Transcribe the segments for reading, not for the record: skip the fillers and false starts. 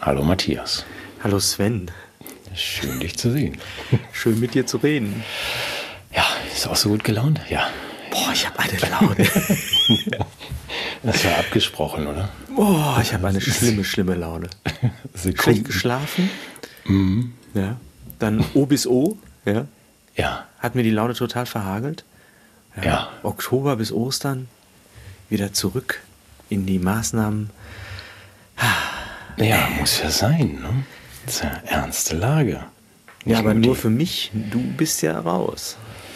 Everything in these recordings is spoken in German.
Hallo Matthias. Hallo Sven. Schön, dich zu sehen. Schön mit dir zu reden. Ja, ist auch so gut gelaunt? Ja. Boah, ich habe eine Laune. Das war abgesprochen, oder? Boah, ich habe eine schlimme Laune. Schlecht geschlafen. Mhm. Ja. Dann O bis O. Ja. Ja. Hat mir die Laune total verhagelt. Ja. Oktober bis Ostern. Wieder zurück in die Maßnahmen. Ja, muss ja sein, ne? Das ist ja ernste Lage. Ja, aber nur für mich. Du bist ja raus.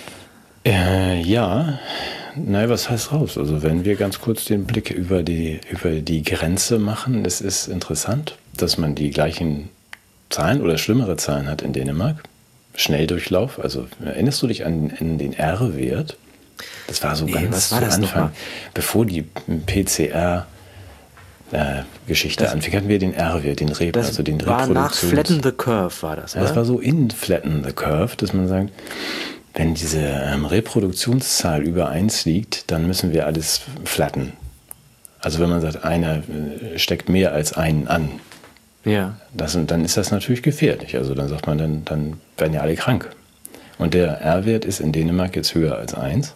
Ja. Nein, was heißt raus? Also wenn wir ganz kurz den Blick über die Grenze machen, es ist interessant, dass man die gleichen Zahlen oder schlimmere Zahlen hat in Dänemark. Schnelldurchlauf, also erinnerst du dich an den R-Wert? Das war so ganz zu Anfang, bevor die PCR Geschichte anfing, hatten wir den R-Wert, den Reproduktions... war nach Flatten the Curve, war das, oder? Das war so in Flatten the Curve, dass man sagt, wenn diese Reproduktionszahl über 1 liegt, dann müssen wir alles flatten. Also wenn man sagt, einer steckt mehr als einen an, ja. Dann ist das natürlich gefährlich. Also dann sagt man, dann werden ja alle krank. Und der R-Wert ist in Dänemark jetzt höher als 1.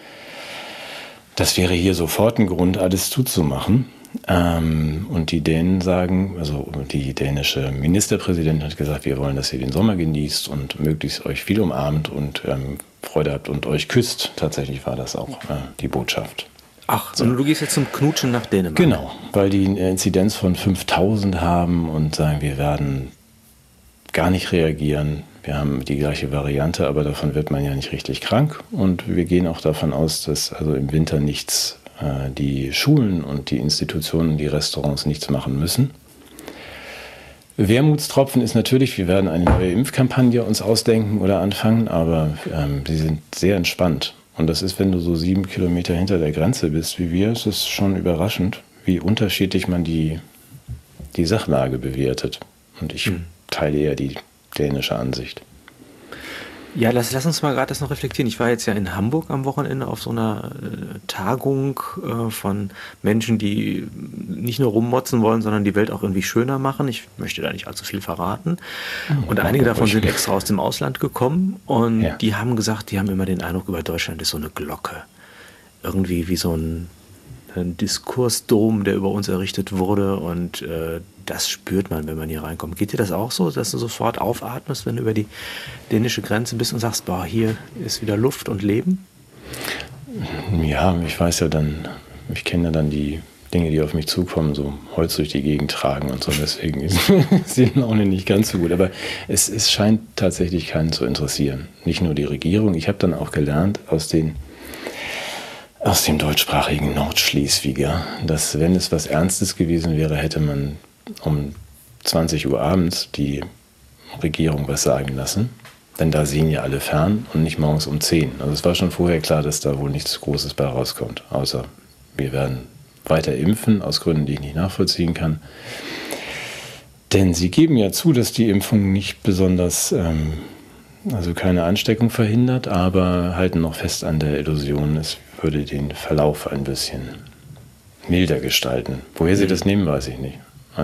Das wäre hier sofort ein Grund, alles zuzumachen. Und die Dänen sagen, also die dänische Ministerpräsidentin hat gesagt, wir wollen, dass ihr den Sommer genießt und möglichst euch viel umarmt und Freude habt und euch küsst. Tatsächlich war das auch die Botschaft. Ach, so. Und du gehst jetzt zum Knutschen nach Dänemark? Genau, weil die eine Inzidenz von 5000 haben und sagen, wir werden gar nicht reagieren. Wir haben die gleiche Variante, aber davon wird man ja nicht richtig krank. Und wir gehen auch davon aus, dass also im Winter die Schulen und die Institutionen, die Restaurants nichts machen müssen. Wermutstropfen ist natürlich, wir werden eine neue Impfkampagne uns ausdenken oder anfangen, aber sie sind sehr entspannt. Und das ist, wenn du so 7 Kilometer hinter der Grenze bist wie wir, ist es schon überraschend, wie unterschiedlich man die Sachlage bewertet. Und ich teile eher die dänische Ansicht. Ja, lass uns mal gerade das noch reflektieren. Ich war jetzt ja in Hamburg am Wochenende auf so einer Tagung von Menschen, die nicht nur rummotzen wollen, sondern die Welt auch irgendwie schöner machen. Ich möchte da nicht allzu viel verraten. Und einige davon sind extra aus dem Ausland gekommen und die haben gesagt, die haben immer den Eindruck, über Deutschland ist so eine Glocke. Irgendwie wie so ein Diskursdom, der über uns errichtet wurde und das spürt man, wenn man hier reinkommt. Geht dir das auch so, dass du sofort aufatmest, wenn du über die dänische Grenze bist und sagst, boah, hier ist wieder Luft und Leben? Ja, ich kenne ja dann die Dinge, die auf mich zukommen, so Holz durch die Gegend tragen und so, deswegen ist die Laune nicht ganz so gut. Aber es scheint tatsächlich keinen zu interessieren. Nicht nur die Regierung. Ich habe dann auch gelernt aus dem deutschsprachigen Nordschleswiger, dass wenn es was Ernstes gewesen wäre, hätte man um 20 Uhr abends die Regierung was sagen lassen. Denn da sehen ja alle fern und nicht morgens um 10. Also es war schon vorher klar, dass da wohl nichts Großes bei rauskommt. Außer wir werden weiter impfen, aus Gründen, die ich nicht nachvollziehen kann. Denn sie geben ja zu, dass die Impfung nicht besonders... also keine Ansteckung verhindert, aber halten noch fest an der Illusion, es würde den Verlauf ein bisschen milder gestalten. Woher sie das nehmen, weiß ich nicht.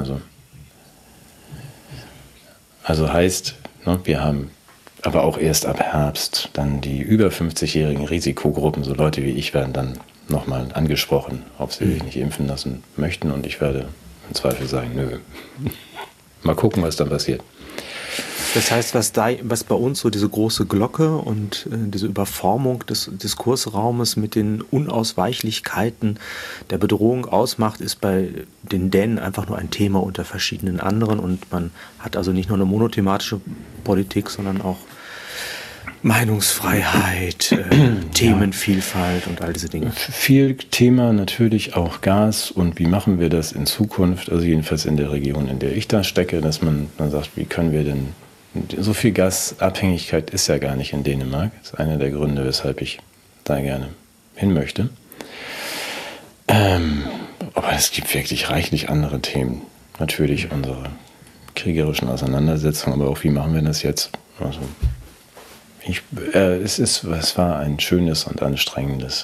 Also heißt, wir haben aber auch erst ab Herbst dann die über 50-jährigen Risikogruppen, so Leute wie ich, werden dann nochmal angesprochen, ob sie sich nicht impfen lassen möchten und ich werde im Zweifel sagen, nö. Mal gucken, was dann passiert. Das heißt, was bei uns so diese große Glocke und diese Überformung des Diskursraumes mit den Unausweichlichkeiten der Bedrohung ausmacht, ist bei den Dänen einfach nur ein Thema unter verschiedenen anderen und man hat also nicht nur eine monothematische Politik, sondern auch Meinungsfreiheit, Themenvielfalt und all diese Dinge. Viel Thema natürlich auch Gas und wie machen wir das in Zukunft, also jedenfalls in der Region, in der ich da stecke, dass man dann sagt, wie können wir denn so viel Gasabhängigkeit ist ja gar nicht in Dänemark. Das ist einer der Gründe, weshalb ich da gerne hin möchte. Aber es gibt wirklich reichlich andere Themen. Natürlich unsere kriegerischen Auseinandersetzungen, aber auch wie machen wir das jetzt? Also es war ein schönes und anstrengendes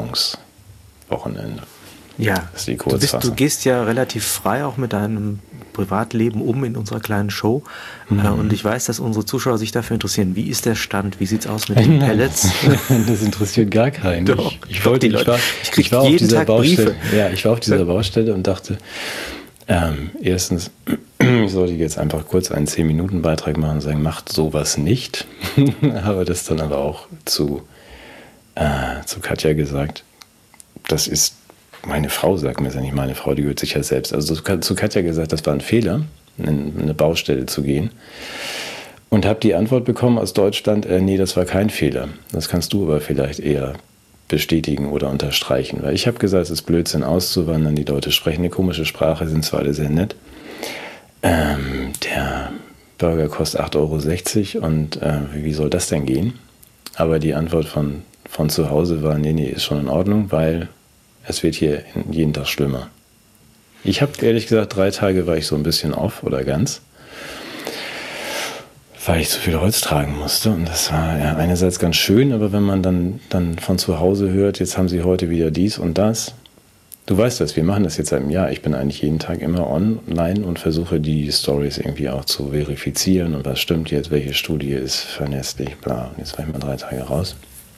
Renovierungswochenende. Ja, du gehst ja relativ frei auch mit deinem Privatleben in unserer kleinen Show. Und ich weiß, dass unsere Zuschauer sich dafür interessieren. Wie ist der Stand? Wie sieht es aus mit den Pellets? Das interessiert gar keinen. Doch, ich war auf jeden dieser Tag Baustelle. Briefe. Ja, ich war auf dieser Baustelle und dachte, erstens, ich sollte jetzt einfach kurz einen 10-Minuten-Beitrag machen und sagen, macht sowas nicht. Habe das dann aber auch zu Katja gesagt. Das ist meine Frau, sagt mir, das ist ja nicht meine Frau, die gehört sich ja selbst. Also zu Katja gesagt, das war ein Fehler, in eine Baustelle zu gehen. Und habe die Antwort bekommen aus Deutschland, nee, das war kein Fehler. Das kannst du aber vielleicht eher bestätigen oder unterstreichen. Weil ich habe gesagt, es ist Blödsinn auszuwandern, die Leute sprechen eine komische Sprache, sind zwar alle sehr nett. Der Burger kostet 8,60 € und wie soll das denn gehen? Aber die Antwort von zu Hause war, nee, ist schon in Ordnung, weil es wird hier jeden Tag schlimmer. Ich habe ehrlich gesagt 3 Tage war ich so ein bisschen off oder ganz, weil ich zu viel Holz tragen musste. Und das war ja einerseits ganz schön, aber wenn man dann von zu Hause hört, jetzt haben sie heute wieder dies und das. Du weißt das, wir machen das jetzt seit einem Jahr. Ich bin eigentlich jeden Tag immer online und versuche die Stories irgendwie auch zu verifizieren. Und was stimmt jetzt, welche Studie ist verlässlich, bla. Und jetzt war ich mal 3 Tage raus.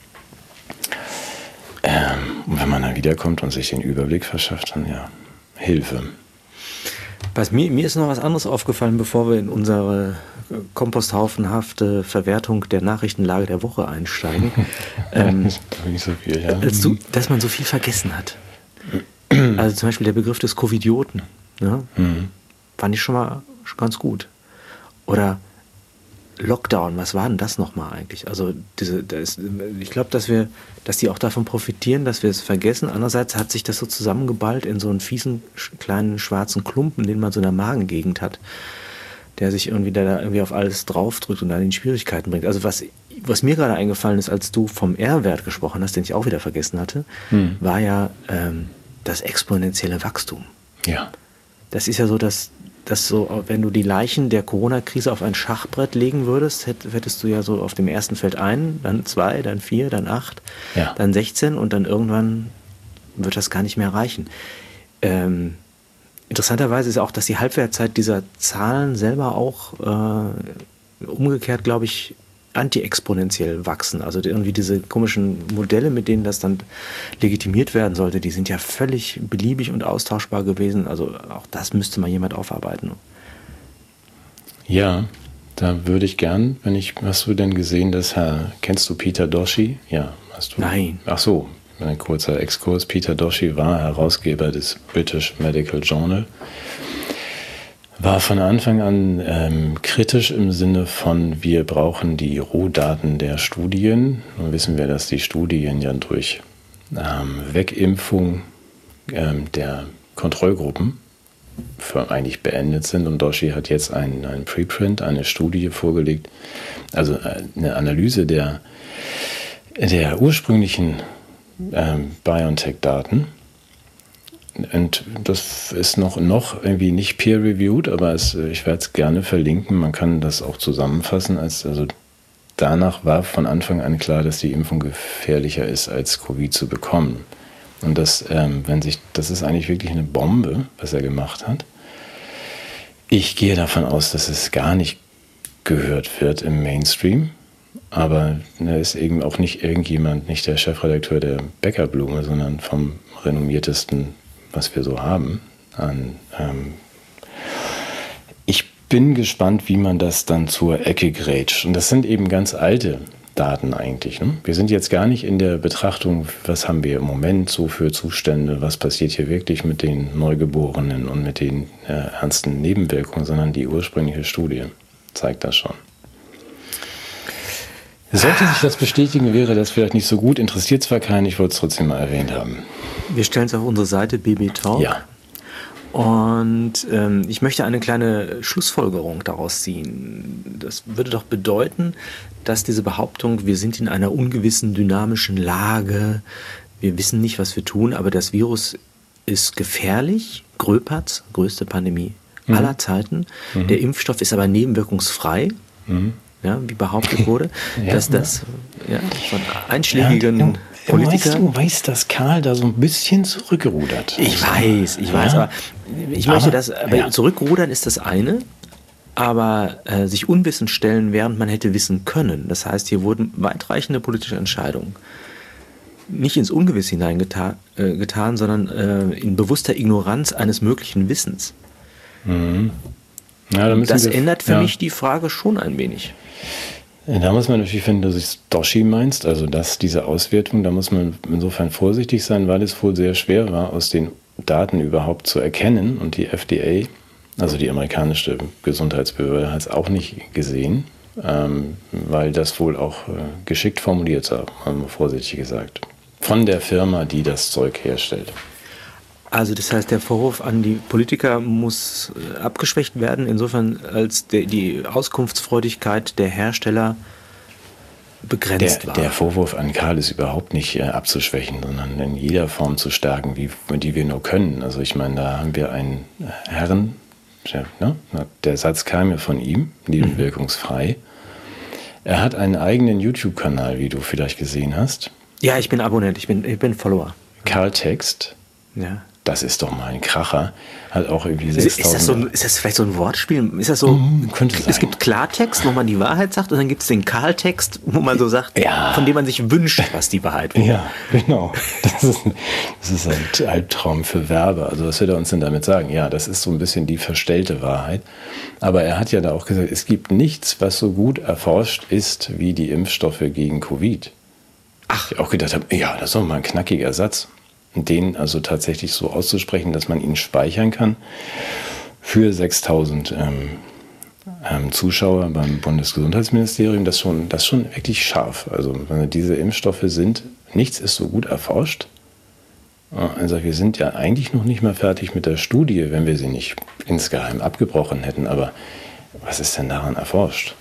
Und wenn man dann wiederkommt und sich den Überblick verschafft, dann ja, Hilfe. Mir ist noch was anderes aufgefallen, bevor wir in unsere komposthaufenhafte Verwertung der Nachrichtenlage der Woche einsteigen. Nicht so viel, ja. Dass man so viel vergessen hat. Also zum Beispiel der Begriff des Covidioten. Ja? Fand ich schon mal ganz gut. Oder Lockdown, was war denn das nochmal eigentlich? Also ich glaube, dass die auch davon profitieren, dass wir es vergessen. Andererseits hat sich das so zusammengeballt in so einen fiesen, kleinen, schwarzen Klumpen, den man so in der Magengegend hat, der sich da irgendwie auf alles draufdrückt und dann in Schwierigkeiten bringt. Also was mir gerade eingefallen ist, als du vom R-Wert gesprochen hast, den ich auch wieder vergessen hatte, war ja das exponentielle Wachstum. Ja. Das ist ja so, dass so, wenn du die Leichen der Corona-Krise auf ein Schachbrett legen würdest, hättest du ja so auf dem ersten Feld 1, dann 2, dann 4, dann 8, dann 16 und dann irgendwann wird das gar nicht mehr reichen. Interessanterweise ist auch, dass die Halbwertzeit dieser Zahlen selber auch umgekehrt, glaube ich, anti-exponentiell wachsen. Also irgendwie diese komischen Modelle, mit denen das dann legitimiert werden sollte, die sind ja völlig beliebig und austauschbar gewesen. Also auch das müsste mal jemand aufarbeiten. Ja, da würde ich gern, hast du denn gesehen, kennst du Peter Doshi? Ja, hast du? Nein. Ach so, ein kurzer Exkurs. Peter Doshi war Herausgeber des British Medical Journal. War von Anfang an kritisch im Sinne von, wir brauchen die Rohdaten der Studien. Nun wissen wir, dass die Studien ja durch Wegimpfung der Kontrollgruppen eigentlich beendet sind. Und Doshi hat jetzt ein Preprint, eine Studie vorgelegt, also eine Analyse der ursprünglichen BioNTech-Daten. Und das ist noch irgendwie nicht peer-reviewed, aber ich werde es gerne verlinken. Man kann das auch zusammenfassen. Also danach war von Anfang an klar, dass die Impfung gefährlicher ist, als Covid zu bekommen. Und das ist eigentlich wirklich eine Bombe, was er gemacht hat. Ich gehe davon aus, dass es gar nicht gehört wird im Mainstream. Aber er ist eben auch nicht irgendjemand, nicht der Chefredakteur der Bäckerblume, sondern vom renommiertesten, was wir so haben. Ich bin gespannt, wie man das dann zur Ecke grätscht. Und das sind eben ganz alte Daten eigentlich. Ne? Wir sind jetzt gar nicht in der Betrachtung, was haben wir im Moment so für Zustände, was passiert hier wirklich mit den Neugeborenen und mit den ernsten Nebenwirkungen, sondern die ursprüngliche Studie zeigt das schon. Sollte sich das bestätigen, wäre das vielleicht nicht so gut. Interessiert zwar keinen, ich wollte es trotzdem mal erwähnt haben. Wir stellen es auf unsere Seite BB Talk. Ja. Und ich möchte eine kleine Schlussfolgerung daraus ziehen. Das würde doch bedeuten, dass diese Behauptung, wir sind in einer ungewissen, dynamischen Lage, wir wissen nicht, was wir tun, aber das Virus ist gefährlich, Gröpatz, größte Pandemie aller Zeiten. Der Impfstoff ist aber nebenwirkungsfrei. Ja, wie behauptet wurde, dass das von einschlägigen Politiker. Du weißt, dass Karl da so ein bisschen zurückrudert. Ich weiß, aber ich möchte das, zurückrudern ist das eine, aber sich unwissend stellen, während man hätte wissen können. Das heißt, hier wurden weitreichende politische Entscheidungen nicht ins Ungewiss hineingetan, sondern in bewusster Ignoranz eines möglichen Wissens. Mhm. Ja, das ändert für mich die Frage schon ein wenig. Da muss man natürlich finden, dass du Doshi meinst, also diese Auswertung, da muss man insofern vorsichtig sein, weil es wohl sehr schwer war, aus den Daten überhaupt zu erkennen, und die FDA, also die amerikanische Gesundheitsbehörde, hat es auch nicht gesehen, weil das wohl auch geschickt formuliert war, mal vorsichtig gesagt, von der Firma, die das Zeug herstellt. Also das heißt, der Vorwurf an die Politiker muss abgeschwächt werden, insofern als die Auskunftsfreudigkeit der Hersteller begrenzt war. Der Vorwurf an Karl ist überhaupt nicht abzuschwächen, sondern in jeder Form zu stärken, die wir nur können. Also ich meine, da haben wir einen Herrn, ne? Der Satz kam ja von ihm, nebenwirkungsfrei. Er hat einen eigenen YouTube-Kanal, wie du vielleicht gesehen hast. Ja, ich bin Abonnent, ich bin Follower. Karl Text. Ja. Das ist doch mal ein Kracher. Hat auch irgendwie 6000. Ist das vielleicht so ein Wortspiel? Ist das so? Könnte sein. Es gibt Klartext, wo man die Wahrheit sagt, und dann gibt es den Karltext, wo man so sagt, von dem man sich wünscht, was die Wahrheit wäre. Ja, genau. Das ist ein Albtraum für Werber. Also was will er uns denn damit sagen? Ja, das ist so ein bisschen die verstellte Wahrheit. Aber er hat ja da auch gesagt, es gibt nichts, was so gut erforscht ist wie die Impfstoffe gegen Covid. Ach. Ich auch gedacht habe, ja, das ist doch mal ein knackiger Satz. Den also tatsächlich so auszusprechen, dass man ihn speichern kann für 6000 Zuschauer beim Bundesgesundheitsministerium, das schon wirklich scharf. Also diese Impfstoffe nichts ist so gut erforscht. Also wir sind ja eigentlich noch nicht mal fertig mit der Studie, wenn wir sie nicht insgeheim abgebrochen hätten. Aber was ist denn daran erforscht?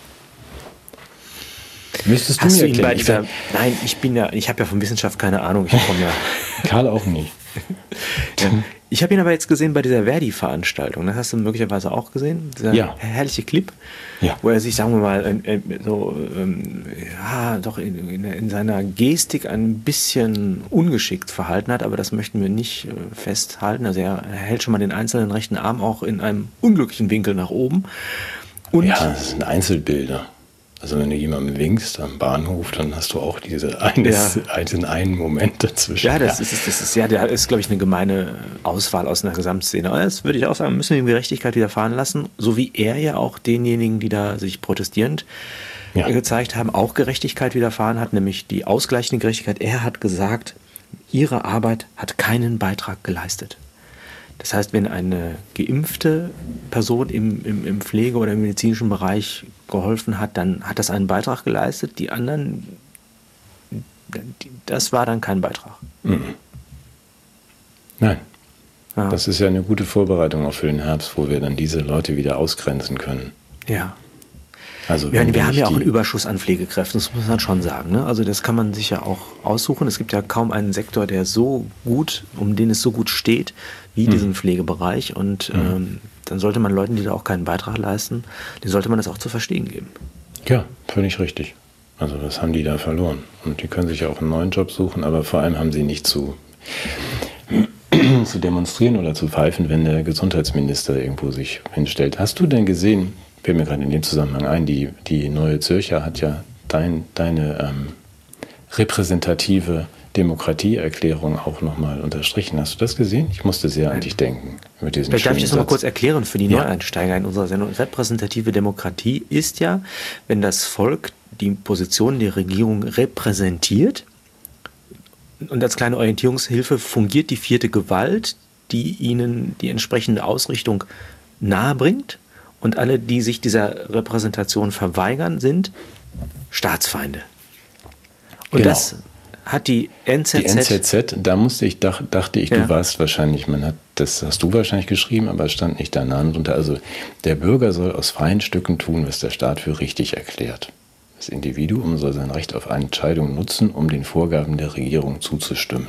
Müsstest du mir erklären? Nein, ich habe ja von Wissenschaft keine Ahnung. Ich komme ja. Karl auch nicht. Ja. Ich habe ihn aber jetzt gesehen bei dieser Verdi-Veranstaltung. Das hast du möglicherweise auch gesehen. Dieser herrliche Clip, wo er sich, sagen wir mal, doch in seiner Gestik ein bisschen ungeschickt verhalten hat. Aber das möchten wir nicht festhalten. Also er hält schon mal den einzelnen rechten Arm auch in einem unglücklichen Winkel nach oben. Und das sind Einzelbilder. Also wenn du jemandem winkst am Bahnhof, dann hast du auch diesen einen Moment dazwischen. Ja, das ist, glaube ich, eine gemeine Auswahl aus einer Gesamtszene. Aber das würde ich auch sagen, müssen wir ihm Gerechtigkeit widerfahren lassen, so wie er ja auch denjenigen, die da sich protestierend gezeigt haben, auch Gerechtigkeit widerfahren hat, nämlich die ausgleichende Gerechtigkeit. Er hat gesagt, ihre Arbeit hat keinen Beitrag geleistet. Das heißt, wenn eine geimpfte Person im Pflege- oder im medizinischen Bereich geholfen hat, dann hat das einen Beitrag geleistet. Die anderen, das war dann kein Beitrag. Mhm. Nein. Ja. Das ist ja eine gute Vorbereitung auch für den Herbst, wo wir dann diese Leute wieder ausgrenzen können. Ja. Also wir haben ja auch einen Überschuss an Pflegekräften, das muss man schon sagen. Ne? Also das kann man sich ja auch aussuchen. Es gibt ja kaum einen Sektor, um den es so gut steht, wie diesen Pflegebereich. Und dann sollte man Leuten, die da auch keinen Beitrag leisten, denen sollte man das auch zu verstehen geben. Ja, völlig richtig. Also das haben die da verloren. Und die können sich ja auch einen neuen Job suchen, aber vor allem haben sie nicht zu demonstrieren oder zu pfeifen, wenn der Gesundheitsminister irgendwo sich hinstellt. Hast du denn gesehen, fällt mir gerade in dem Zusammenhang ein, die Neue Zürcher hat ja deine repräsentative Demokratieerklärung auch nochmal unterstrichen. Hast du das gesehen? Ich musste sehr an dich denken. Vielleicht darf ich das nochmal kurz erklären für die Neueinsteiger in unserer Sendung. Repräsentative Demokratie ist ja, wenn das Volk die Position der Regierung repräsentiert und als kleine Orientierungshilfe fungiert die vierte Gewalt, die ihnen die entsprechende Ausrichtung nahebringt. Und alle, die sich dieser Repräsentation verweigern, sind Staatsfeinde. Und das hat die NZZ... Die NZZ, da dachte ich, du warst wahrscheinlich, das hast du wahrscheinlich geschrieben, aber es stand nicht dein Name drunter. Also der Bürger soll aus freien Stücken tun, was der Staat für richtig erklärt. Das Individuum soll sein Recht auf eine Entscheidung nutzen, um den Vorgaben der Regierung zuzustimmen.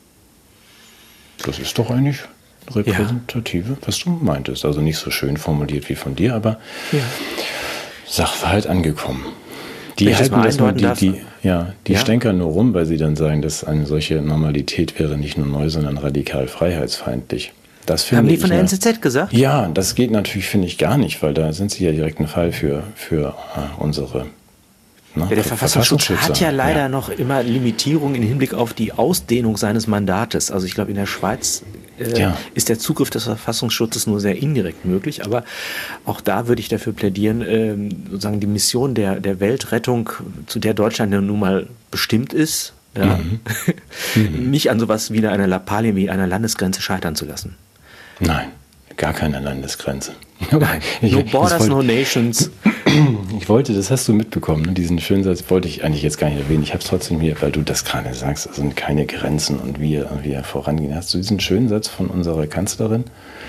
Das ist doch eigentlich repräsentative, was du meintest. Also nicht so schön formuliert wie von dir, aber Sachverhalt angekommen. Die halten das nur, die ja? stänkern nur rum, weil sie dann sagen, dass eine solche Normalität wäre nicht nur neu, sondern radikal freiheitsfeindlich. Das Haben die von der NZZ gesagt? Ja, das geht natürlich, finde ich, gar nicht, weil da sind sie ja direkt ein Fall für unsere der Verfassungsschutz hat ja leider noch immer Limitierungen im Hinblick auf die Ausdehnung seines Mandates. Also ich glaube, in der Schweiz ist der Zugriff des Verfassungsschutzes nur sehr indirekt möglich. Aber auch da würde ich dafür plädieren, sozusagen die Mission der Weltrettung, zu der Deutschland ja nun mal bestimmt ist, nicht an sowas wie einer Lappalien, wie einer Landesgrenze scheitern zu lassen. Nein, gar keine Landesgrenze. Nein, no borders, no nations. Ich wollte, das hast du mitbekommen, ne? Diesen schönen Satz wollte ich eigentlich jetzt gar nicht erwähnen. Ich habe es trotzdem hier, weil du das gerade sagst, es sind keine Grenzen und wir vorangehen. Hast du diesen schönen Satz von unserer Kanzlerin?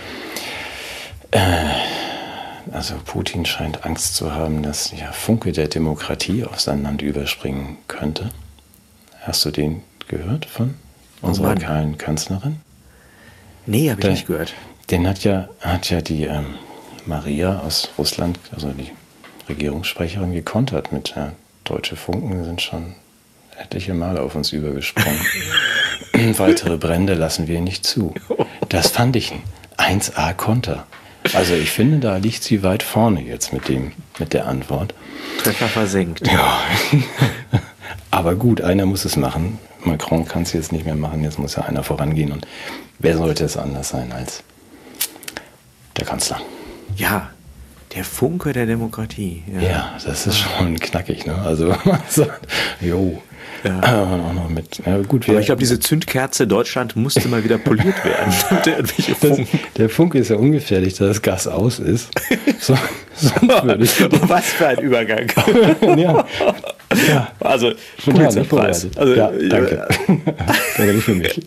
Also Putin scheint Angst zu haben, dass der Funke der Demokratie auf sein Land überspringen könnte. Hast du den gehört von unserer kahlen Kanzlerin? Nee, habe ich nicht gehört. Den hat ja die Maria aus Russland, also die Regierungssprecherin, gekontert mit deutsche Funken sind schon etliche Male auf uns übergesprungen. Weitere Brände lassen wir nicht zu. Das fand ich ein 1A-Konter. Also ich finde, da liegt sie weit vorne jetzt mit der Antwort. Treffer versenkt. Ja. Aber gut, einer muss es machen. Macron kann es jetzt nicht mehr machen, jetzt muss ja einer vorangehen. Und wer sollte es anders sein als der Kanzler? Ja, der Funke der Demokratie. Ja, das ist schon knackig, ne? Also, man sagt, jo. Ja. Auch noch mit, gut, aber ich glaube, diese Zündkerze Deutschland musste mal wieder poliert werden. Der Funke ist ja ungefährlich, dass das Gas aus ist. Was für ein Übergang. Ja. Also, Pulitzerpreis. Also, ja, danke. Danke nicht für mich.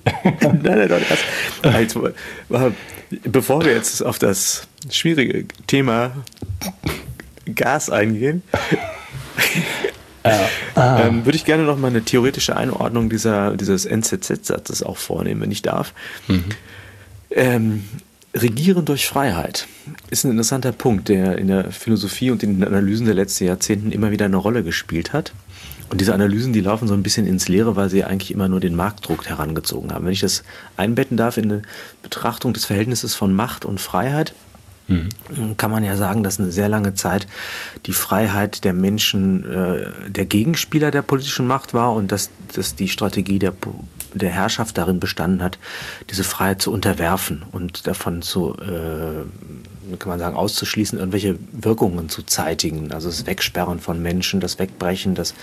Nein, bevor wir jetzt auf das schwierige Thema Gas eingehen, würde ich gerne noch mal eine theoretische Einordnung dieses NZZ-Satzes auch vornehmen, wenn ich darf. Regieren durch Freiheit ist ein interessanter Punkt, der in der Philosophie und in den Analysen der letzten Jahrzehnten immer wieder eine Rolle gespielt hat. Und diese Analysen, die laufen so ein bisschen ins Leere, weil sie eigentlich immer nur den Marktdruck herangezogen haben. Wenn ich das einbetten darf in eine Betrachtung des Verhältnisses von Macht und Freiheit, kann man ja sagen, dass eine sehr lange Zeit die Freiheit der Menschen der Gegenspieler der politischen Macht war und dass die Strategie der Herrschaft darin bestanden hat, diese Freiheit zu unterwerfen und davon kann man sagen, auszuschließen, irgendwelche Wirkungen zu zeitigen. Also das Wegsperren von Menschen, das Wegbrechen, das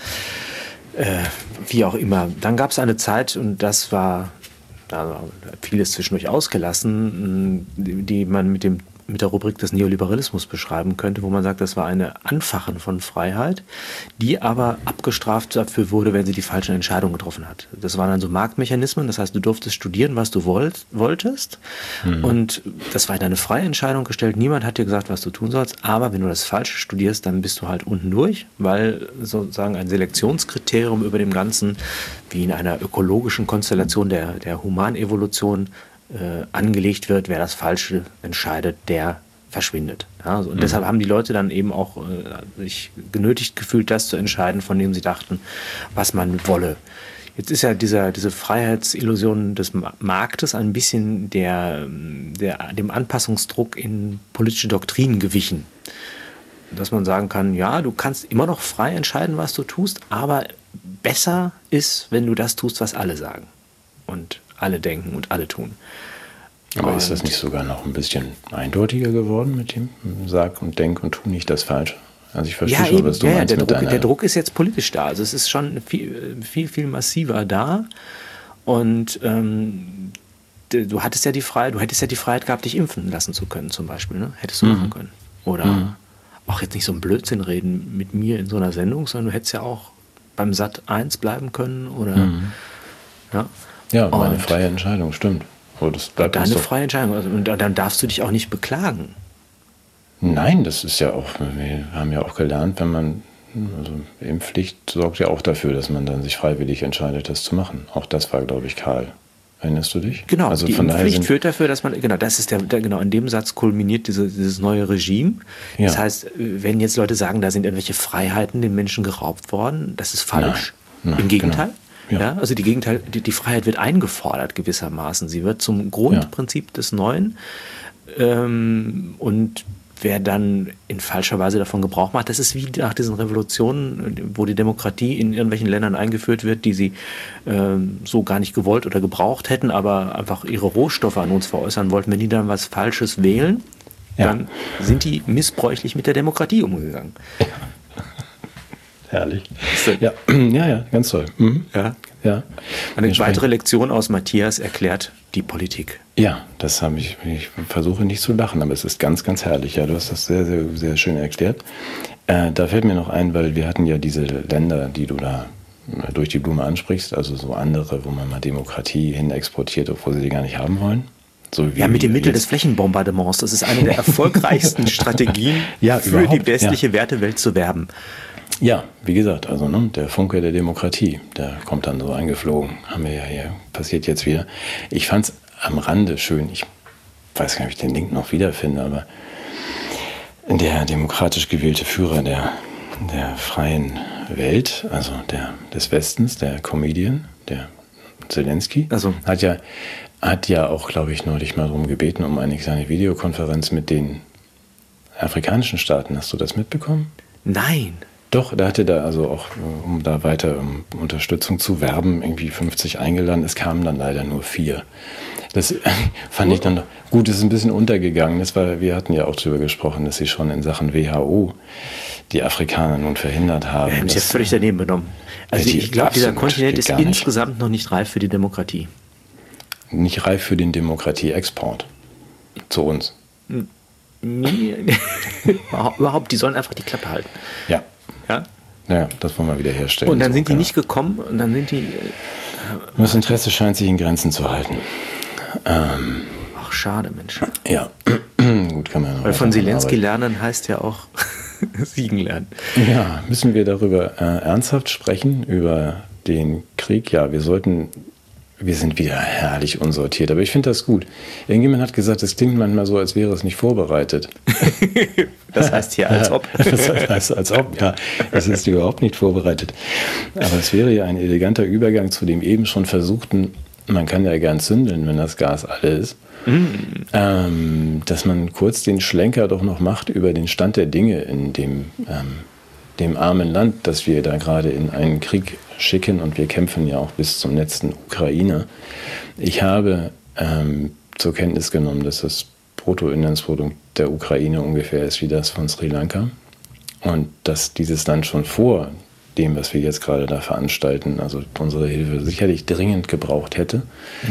wie auch immer. Dann gab es eine Zeit, und das war vieles zwischendurch ausgelassen, die man mit der Rubrik des Neoliberalismus beschreiben könnte, wo man sagt, das war eine Anfachen von Freiheit, die aber abgestraft dafür wurde, wenn sie die falschen Entscheidungen getroffen hat. Das waren dann so Marktmechanismen, das heißt, du durftest studieren, was du wolltest und das war in eine freie Entscheidung gestellt. Niemand hat dir gesagt, was du tun sollst, aber wenn du das Falsche studierst, dann bist du halt unten durch, weil sozusagen ein Selektionskriterium über dem Ganzen, wie in einer ökologischen Konstellation der Humanevolution, angelegt wird, wer das Falsche entscheidet, der verschwindet. Ja, und deshalb haben die Leute dann eben auch sich genötigt gefühlt, das zu entscheiden, von dem sie dachten, was man wolle. Jetzt ist ja diese Freiheitsillusion des Marktes ein bisschen dem Anpassungsdruck in politische Doktrinen gewichen. Dass man sagen kann, ja, du kannst immer noch frei entscheiden, was du tust, aber besser ist, wenn du das tust, was alle sagen. Und alle denken und alle tun. Aber ist das nicht sogar noch ein bisschen eindeutiger geworden mit dem Sag und Denk und tu nicht das Falsche? Also ich verstehe schon, was du meinst. Der Druck ist jetzt politisch da. Also es ist schon viel massiver da. Und du hättest ja die Freiheit gehabt, dich impfen lassen zu können, zum Beispiel. Ne? Hättest du machen können. Oder auch jetzt nicht so einen Blödsinn reden mit mir in so einer Sendung, sondern du hättest ja auch beim Sat 1 bleiben können. Oder ja, meine freie Entscheidung, stimmt. Das bleibt deine freie Entscheidung. Also, und dann darfst du dich auch nicht beklagen. Nein, das ist ja auch, wir haben ja auch gelernt, Impfpflicht sorgt ja auch dafür, dass man dann sich freiwillig entscheidet, das zu machen. Auch das war, glaube ich, kahl Erinnerst du dich? Genau, also die von daher Impfpflicht führt dafür, dass man, genau, das ist genau, in dem Satz kulminiert dieses neue Regime. Ja. Das heißt, wenn jetzt Leute sagen, da sind irgendwelche Freiheiten den Menschen geraubt worden, das ist falsch. Nein, im Gegenteil. Genau. Ja, also die Freiheit wird eingefordert gewissermaßen. Sie wird zum Grundprinzip des Neuen. Und wer dann in falscher Weise davon Gebrauch macht, das ist wie nach diesen Revolutionen, wo die Demokratie in irgendwelchen Ländern eingeführt wird, die sie so gar nicht gewollt oder gebraucht hätten, aber einfach ihre Rohstoffe an uns veräußern wollten. Wenn die dann was Falsches wählen, dann sind die missbräuchlich mit der Demokratie umgegangen. Ja. Herrlich. Ja, ganz toll. Mhm. Ja. Eine weitere Lektion aus Matthias erklärt die Politik. Ja, das habe ich versuche nicht zu lachen, aber es ist ganz, ganz herrlich. Ja, du hast das sehr, sehr, sehr schön erklärt. Da fällt mir noch ein, weil wir hatten ja diese Länder, die du da durch die Blume ansprichst, also so andere, wo man mal Demokratie hin exportiert, obwohl sie die gar nicht haben wollen. So wie mit dem Mittel des Flächenbombardements. Das ist eine der erfolgreichsten Strategien, für die westliche Wertewelt zu werben. Ja, wie gesagt, also der Funke der Demokratie, der kommt dann so eingeflogen. Haben wir ja hier, passiert jetzt wieder. Ich fand es am Rande schön, ich weiß gar nicht, ob ich den Link noch wiederfinde, aber der demokratisch gewählte Führer der freien Welt, also des Westens, der Comedian, der Zelensky, hat ja auch, glaube ich, neulich mal darum gebeten, um eine kleine Videokonferenz mit den afrikanischen Staaten. Hast du das mitbekommen? Nein. Doch, da hatte da also auch, um da weiter um Unterstützung zu werben, irgendwie 50 eingeladen. Es kamen dann leider nur 4. Das fand ich dann doch gut, es ist ein bisschen untergegangen. Wir hatten ja auch darüber gesprochen, dass sie schon in Sachen WHO die Afrikaner nun verhindert haben. Ja, haben sie ja völlig daneben genommen. Also ich glaube, dieser Kontinent ist insgesamt noch nicht reif für die Demokratie. Nicht reif für den Demokratieexport zu uns. Nee. Überhaupt, die sollen einfach die Klappe halten. Ja. Ja? Ja, das wollen wir wieder herstellen. Und dann sind die nicht gekommen und dann sind die... Das Interesse scheint sich in Grenzen zu halten. Ach, schade, Mensch. Ja, gut, kann man noch. Weil von Zelensky lernen heißt ja auch siegen lernen. Ja, müssen wir darüber ernsthaft sprechen, über den Krieg? Ja, wir sind wieder herrlich unsortiert, aber ich finde das gut. Irgendjemand hat gesagt, es klingt manchmal so, als wäre es nicht vorbereitet. Das heißt hier als ob. Das heißt als ob, ja. Das ist überhaupt nicht vorbereitet. Aber es wäre ja ein eleganter Übergang zu dem eben schon versuchten, man kann ja gern zündeln, wenn das Gas alle ist, dass man kurz den Schlenker doch noch macht über den Stand der Dinge in dem armen Land, das wir da gerade in einen Krieg schicken, und wir kämpfen ja auch bis zum letzten Ukrainer. Ich habe zur Kenntnis genommen, dass das Bruttoinlandsprodukt der Ukraine ungefähr ist wie das von Sri Lanka und dass dieses Land schon vor dem, was wir jetzt gerade da veranstalten, also unsere Hilfe sicherlich dringend gebraucht hätte.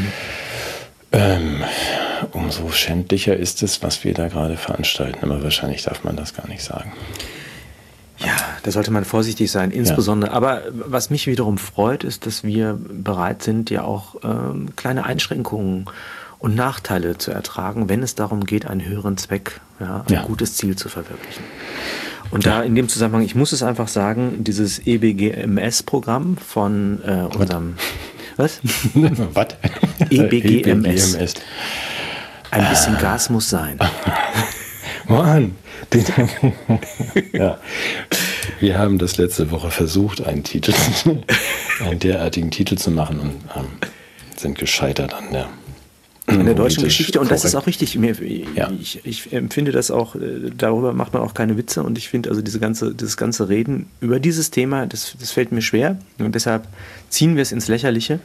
Umso schändlicher ist es, was wir da gerade veranstalten, aber wahrscheinlich darf man das gar nicht sagen. Ja, da sollte man vorsichtig sein, insbesondere. Ja. Aber was mich wiederum freut, ist, dass wir bereit sind, ja auch kleine Einschränkungen und Nachteile zu ertragen, wenn es darum geht, einen höheren Zweck, ein gutes Ziel zu verwirklichen. Und da in dem Zusammenhang, ich muss es einfach sagen, dieses EBGMS-Programm von unserem... Was? Was? EBGMS. Ein bisschen Gas muss sein. Mann! Ja. Wir haben das letzte Woche versucht, einen derartigen Titel zu machen und sind gescheitert an der deutschen Geschichte. Und das ist auch richtig. Ich empfinde das auch, darüber macht man auch keine Witze, und ich finde also dieses ganze Reden über dieses Thema, das fällt mir schwer, und deshalb ziehen wir es ins Lächerliche.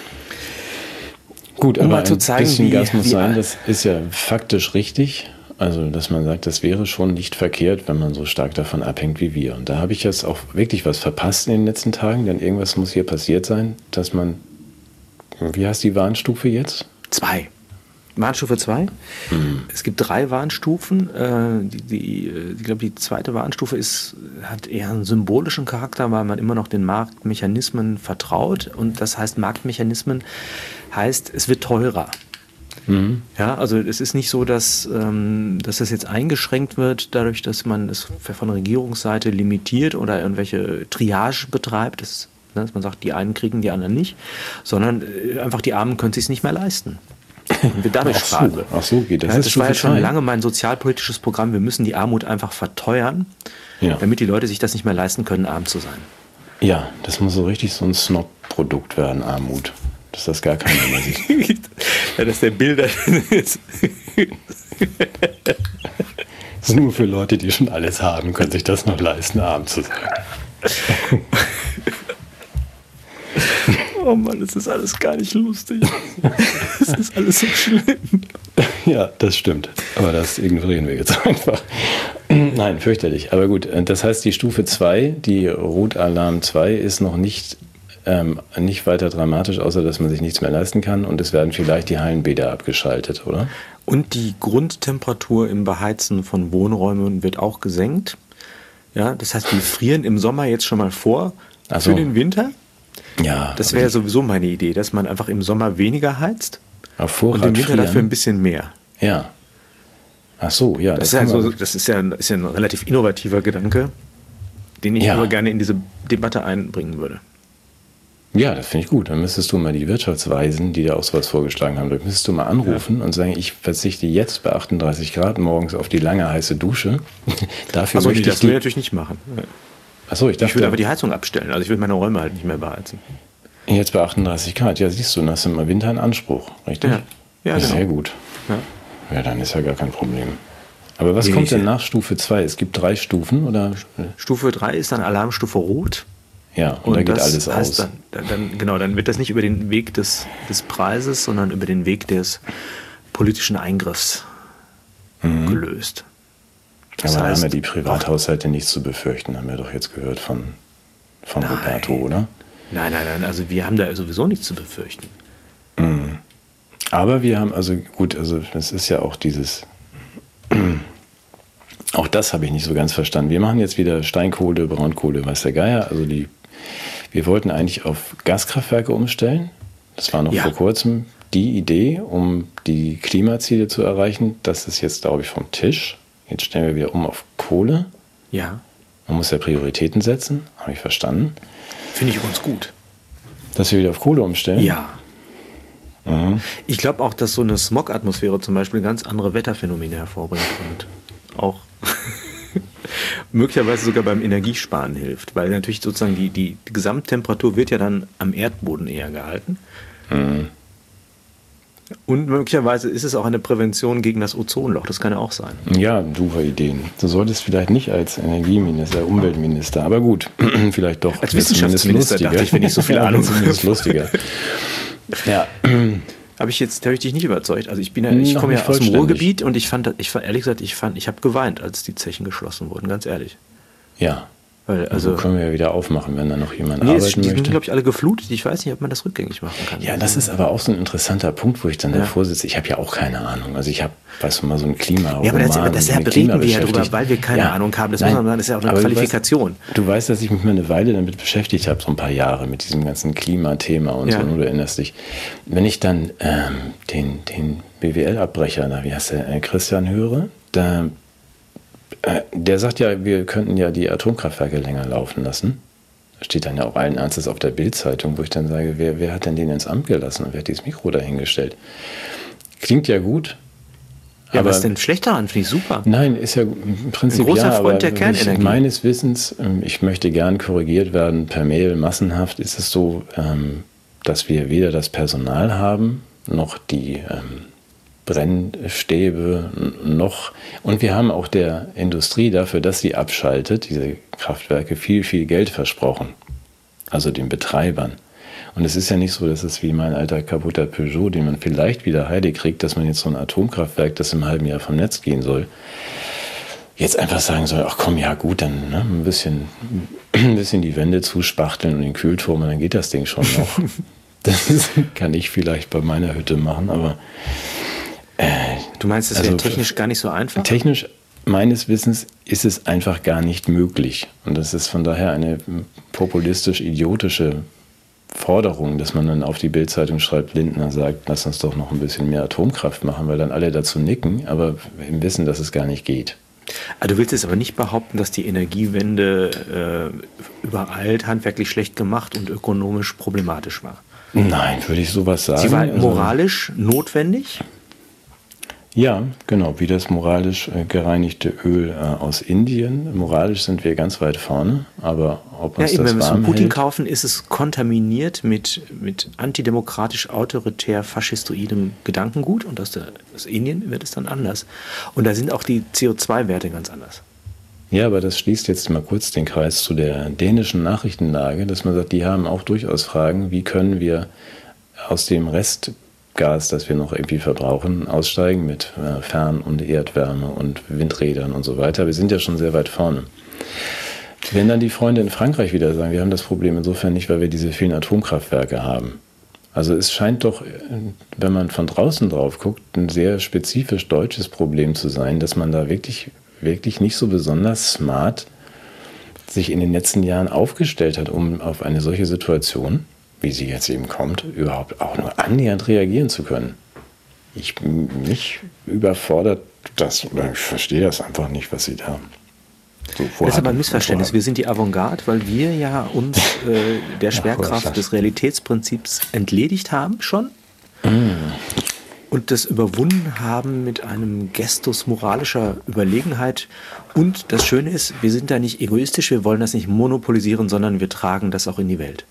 Gut, aber mal zu zeigen, ein bisschen Gas muss sein, das ist ja faktisch richtig. Also, dass man sagt, das wäre schon nicht verkehrt, wenn man so stark davon abhängt wie wir. Und da habe ich jetzt auch wirklich was verpasst in den letzten Tagen, denn irgendwas muss hier passiert sein, dass man, wie heißt die Warnstufe jetzt? 2. Warnstufe 2. Es gibt 3 Warnstufen. Ich glaube, die zweite Warnstufe hat eher einen symbolischen Charakter, weil man immer noch den Marktmechanismen vertraut. Und das heißt, Marktmechanismen heißt, es wird teurer. Ja, also es ist nicht so, dass das jetzt eingeschränkt wird, dadurch, dass man es von Regierungsseite limitiert oder irgendwelche Triage betreibt. Das ne? Dass man sagt, die einen kriegen, die anderen nicht, sondern einfach die Armen können es sich nicht mehr leisten. Und wir dadurch sparen. Ach so geht das. Ja, das war ja schon lange mein sozialpolitisches Programm. Wir müssen die Armut einfach verteuern, damit die Leute sich das nicht mehr leisten können, arm zu sein. Ja, das muss so richtig so ein Snob-Produkt werden, Armut. Dass das gar keiner mehr sieht. Ja, dass der Bilder ist. Das ist nur für Leute, die schon alles haben, können sich das noch leisten, arm zu sein. Oh Mann, das ist alles gar nicht lustig. Das ist alles so schlimm. Ja, das stimmt. Aber das ignorieren wir jetzt einfach. Nein, fürchterlich. Aber gut, das heißt, die Stufe 2, die Rotalarm 2, ist noch nicht weiter dramatisch, außer dass man sich nichts mehr leisten kann. Und es werden vielleicht die Hallenbäder abgeschaltet, oder? Und die Grundtemperatur im Beheizen von Wohnräumen wird auch gesenkt. Ja, das heißt, die frieren im Sommer jetzt schon mal vor für den Winter. Ja. Das wäre sowieso meine Idee, dass man einfach im Sommer weniger heizt und im Winter dafür ein bisschen mehr. Ja. Ach so, ja. Das ist ja ein relativ innovativer Gedanke, den ich aber gerne in diese Debatte einbringen würde. Ja, das finde ich gut. Dann müsstest du mal die Wirtschaftsweisen, die da auch sowas vorgeschlagen haben, da müsstest du mal anrufen und sagen, ich verzichte jetzt bei 38 Grad morgens auf die lange heiße Dusche. Dafür also das will ich natürlich nicht machen. Achso, ich will aber die Heizung abstellen. Also ich will meine Räume halt nicht mehr beheizen. Jetzt bei 38 Grad. Ja, siehst du, dann hast du im Winter einen Anspruch, richtig? Ja, genau. Sehr gut. Ja, dann ist ja gar kein Problem. Aber was kommt denn nach Stufe 2? Es gibt 3 Stufen, oder? Stufe 3 ist dann Alarmstufe Rot. Ja, und da geht alles aus. Dann wird das nicht über den Weg des Preises, sondern über den Weg des politischen Eingriffs gelöst. Das aber heißt, haben ja die Privathaushalte nichts zu befürchten, haben wir doch jetzt gehört von Roberto, oder? Nein, also wir haben da sowieso nichts zu befürchten. Aber wir haben, also es ist ja auch dieses, auch das habe ich nicht so ganz verstanden. Wir machen jetzt wieder Steinkohle, Braunkohle, weiß der Geier, also wir wollten eigentlich auf Gaskraftwerke umstellen. Das war noch vor kurzem die Idee, um die Klimaziele zu erreichen. Das ist jetzt, glaube ich, vom Tisch. Jetzt stellen wir wieder um auf Kohle. Ja. Man muss ja Prioritäten setzen, habe ich verstanden. Finde ich uns gut. Dass wir wieder auf Kohle umstellen? Ja. Ich glaube auch, dass so eine Smog-Atmosphäre zum Beispiel ganz andere Wetterphänomene hervorbringt und auch möglicherweise sogar beim Energiesparen hilft, weil natürlich sozusagen die Gesamttemperatur wird ja dann am Erdboden eher gehalten. Und möglicherweise ist es auch eine Prävention gegen das Ozonloch, das kann ja auch sein. Ja, super Ideen. Du solltest vielleicht nicht als Energieminister, Umweltminister, aber gut, vielleicht doch. Als Wissenschaftsminister dachte ich, wenn ich so viel Ahnung habe. Zumindest lustiger. Ja. Habe ich dich nicht überzeugt. Also ich komme ja aus dem Ruhrgebiet und ich habe geweint, als die Zechen geschlossen wurden, ganz ehrlich. Ja. Weil, also können wir ja wieder aufmachen, wenn da noch jemand arbeiten möchte. Die sind, glaube ich, alle geflutet. Ich weiß nicht, ob man das rückgängig machen kann. Ja, das ist aber auch so ein interessanter Punkt, wo ich dann davor sitze. Ich habe ja auch keine Ahnung. Also ich habe, mal so ein Klimaroman. Ja, aber das reden wir ja drüber, weil wir keine Ahnung haben. Das muss man sagen, das ist ja auch eine Qualifikation. Du weißt, dass ich mich mal eine Weile damit beschäftigt habe, so ein paar Jahre, mit diesem ganzen Klimathema und so. Und du erinnerst dich. Wenn ich dann den BWL-Abbrecher, wie heißt der, Christian höre, der sagt ja, wir könnten ja die Atomkraftwerke länger laufen lassen. Das steht dann ja auch allen Ernstes auf der Bild-Zeitung, wo ich dann sage, wer hat denn den ins Amt gelassen und wer hat dieses Mikro dahingestellt? Klingt ja gut. Ja, aber was ist denn schlecht daran? Finde ich super. Nein, ist ja im Prinzip ein großer Freund der Kernenergie. Meines Wissens, ich möchte gern korrigiert werden, per Mail massenhaft ist es so, dass wir weder das Personal haben, noch die Brennstäbe noch, und wir haben auch der Industrie dafür, dass sie abschaltet, diese Kraftwerke, viel, viel Geld versprochen. Also den Betreibern. Und es ist ja nicht so, dass es wie mein alter kaputter Peugeot, den man vielleicht wieder heile kriegt, dass man jetzt so ein Atomkraftwerk, das im halben Jahr vom Netz gehen soll, jetzt einfach sagen soll, ach komm, ja gut, dann ein bisschen die Wände zuspachteln und den Kühlturm und dann geht das Ding schon noch. Das kann ich vielleicht bei meiner Hütte machen, aber du meinst, das wäre technisch gar nicht so einfach? Technisch, meines Wissens, ist es einfach gar nicht möglich. Und das ist von daher eine populistisch-idiotische Forderung, dass man dann auf die Bild-Zeitung schreibt, Lindner sagt, lass uns doch noch ein bisschen mehr Atomkraft machen, weil dann alle dazu nicken, aber im Wissen, dass es gar nicht geht. Du willst jetzt aber nicht behaupten, dass die Energiewende übereilt, handwerklich schlecht gemacht und ökonomisch problematisch war. Nein, würde ich sowas sagen. Sie war moralisch notwendig? Ja, genau, wie das moralisch gereinigte Öl aus Indien. Moralisch sind wir ganz weit vorne, aber ob uns eben, das wenn wir es warm von Putin hält, kaufen, ist es kontaminiert mit antidemokratisch, autoritär, faschistoidem Gedankengut und aus Indien wird es dann anders. Und da sind auch die CO2-Werte ganz anders. Ja, aber das schließt jetzt mal kurz den Kreis zu der dänischen Nachrichtenlage, dass man sagt, die haben auch durchaus Fragen, wie können wir aus dem Restgas, das wir noch irgendwie verbrauchen, aussteigen mit Fern- und Erdwärme und Windrädern und so weiter. Wir sind ja schon sehr weit vorne. Wenn dann die Freunde in Frankreich wieder sagen, wir haben das Problem insofern nicht, weil wir diese vielen Atomkraftwerke haben. Also es scheint doch, wenn man von draußen drauf guckt, ein sehr spezifisch deutsches Problem zu sein, dass man da wirklich nicht so besonders smart sich in den letzten Jahren aufgestellt hat, um auf eine solche Situation, wie sie jetzt eben kommt, überhaupt auch nur annähernd reagieren zu können. Mich überfordert das, oder ich verstehe das einfach nicht, was sie da so vorhaben. Das ist aber ein Missverständnis. Wir sind die Avantgarde, weil wir ja uns der Schwerkraft des Realitätsprinzips entledigt haben schon. Und das überwunden haben mit einem Gestus moralischer Überlegenheit. Und das Schöne ist, wir sind da nicht egoistisch, wir wollen das nicht monopolisieren, sondern wir tragen das auch in die Welt.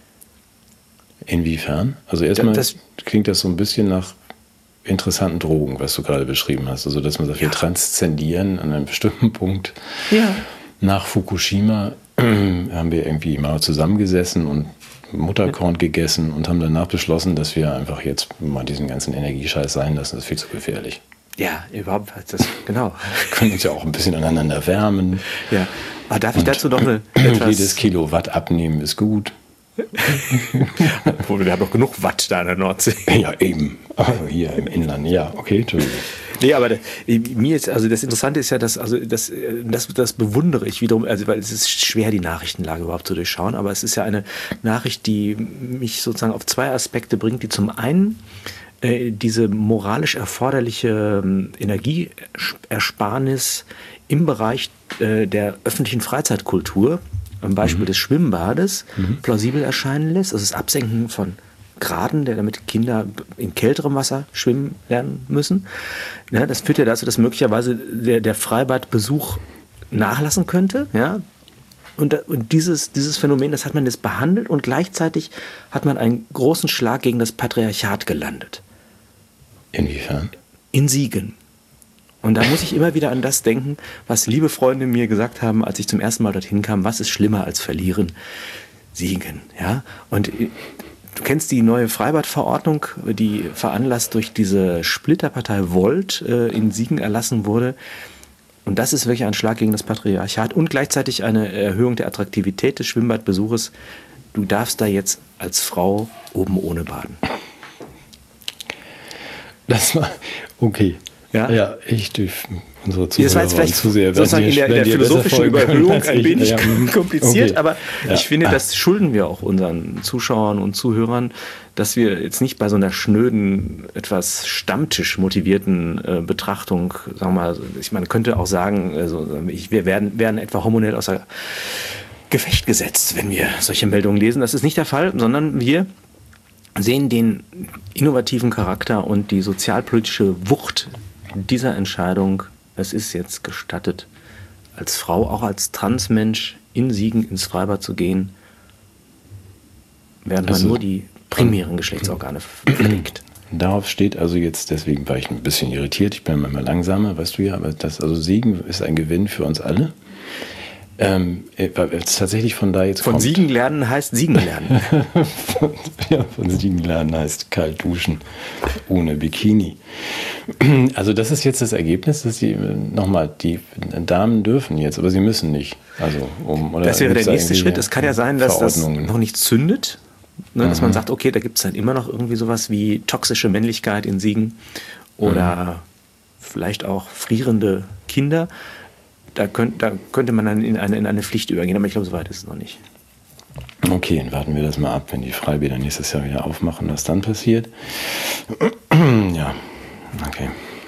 Inwiefern? Also erstmal klingt das so ein bisschen nach interessanten Drogen, was du gerade beschrieben hast. Also dass man sagt, wir transzendieren an einem bestimmten Punkt. Ja. Nach Fukushima haben wir irgendwie mal zusammengesessen und Mutterkorn gegessen und haben danach beschlossen, dass wir einfach jetzt mal diesen ganzen Energiescheiß sein lassen. Das ist viel zu gefährlich. Ja, überhaupt, genau. Wir können uns ja auch ein bisschen aneinander wärmen. Ja, aber darf ich dazu noch jedes Kilowatt abnehmen ist gut. Wir haben doch genug Watt da in der Nordsee. Ja, eben. Also hier im Inland. Ja, okay, Entschuldigung. Nee, aber mir jetzt, also das Interessante ist ja, dass, also das bewundere ich wiederum, also weil es ist schwer, die Nachrichtenlage überhaupt zu durchschauen, aber es ist ja eine Nachricht, die mich sozusagen auf zwei Aspekte bringt, die zum einen diese moralisch erforderliche Energieersparnis im Bereich der öffentlichen Freizeitkultur, am Beispiel des Schwimmbades, plausibel erscheinen lässt. Also das Absenken von Graden, damit Kinder in kälterem Wasser schwimmen lernen müssen. Ja, das führt ja dazu, dass möglicherweise der Freibadbesuch nachlassen könnte. Ja? Und dieses Phänomen, das hat man jetzt behandelt und gleichzeitig hat man einen großen Schlag gegen das Patriarchat gelandet. Inwiefern? In Siegen. Und da muss ich immer wieder an das denken, was liebe Freunde mir gesagt haben, als ich zum ersten Mal dorthin kam. Was ist schlimmer als verlieren? Siegen. Ja? Und du kennst die neue Freibadverordnung, die veranlasst durch diese Splitterpartei Volt in Siegen erlassen wurde. Und das ist wirklich ein Schlag gegen das Patriarchat und gleichzeitig eine Erhöhung der Attraktivität des Schwimmbadbesuches. Du darfst da jetzt als Frau oben ohne baden. Das war okay. Ja, unsere Zuhörer das war jetzt vielleicht zu sehr, sozusagen in der philosophischen Überhöhung ein wenig kompliziert, okay. Aber ich finde, das schulden wir auch unseren Zuschauern und Zuhörern, dass wir jetzt nicht bei so einer schnöden, etwas Stammtisch motivierten Betrachtung, sagen wir mal, man könnte auch sagen, also wir werden etwa hormonell außer Gefecht gesetzt, wenn wir solche Meldungen lesen. Das ist nicht der Fall, sondern wir sehen den innovativen Charakter und die sozialpolitische Wucht dieser Entscheidung. Es ist jetzt gestattet, als Frau, auch als Transmensch in Siegen ins Freibad zu gehen, während man nur die primären Geschlechtsorgane pflegt. Darauf steht also jetzt, deswegen war ich ein bisschen irritiert, ich bin manchmal langsamer, weißt du ja, aber Siegen ist ein Gewinn für uns alle. Tatsächlich von da jetzt von kommt. Siegen lernen heißt Siegen lernen. Von Siegen lernen heißt kalt duschen ohne Bikini. Also das ist jetzt das Ergebnis, dass die Damen dürfen jetzt, aber sie müssen nicht. Also das wäre der nächste Schritt. Es kann ja sein, dass das noch nicht zündet, ne, dass man sagt, okay, da gibt es dann immer noch irgendwie sowas wie toxische Männlichkeit in Siegen oder vielleicht auch frierende Kinder. Da könnte man dann in eine Pflicht übergehen, aber ich glaube, so weit ist es noch nicht. Okay, dann warten wir das mal ab, wenn die Freibäder nächstes Jahr wieder aufmachen, was dann passiert. Ja, okay.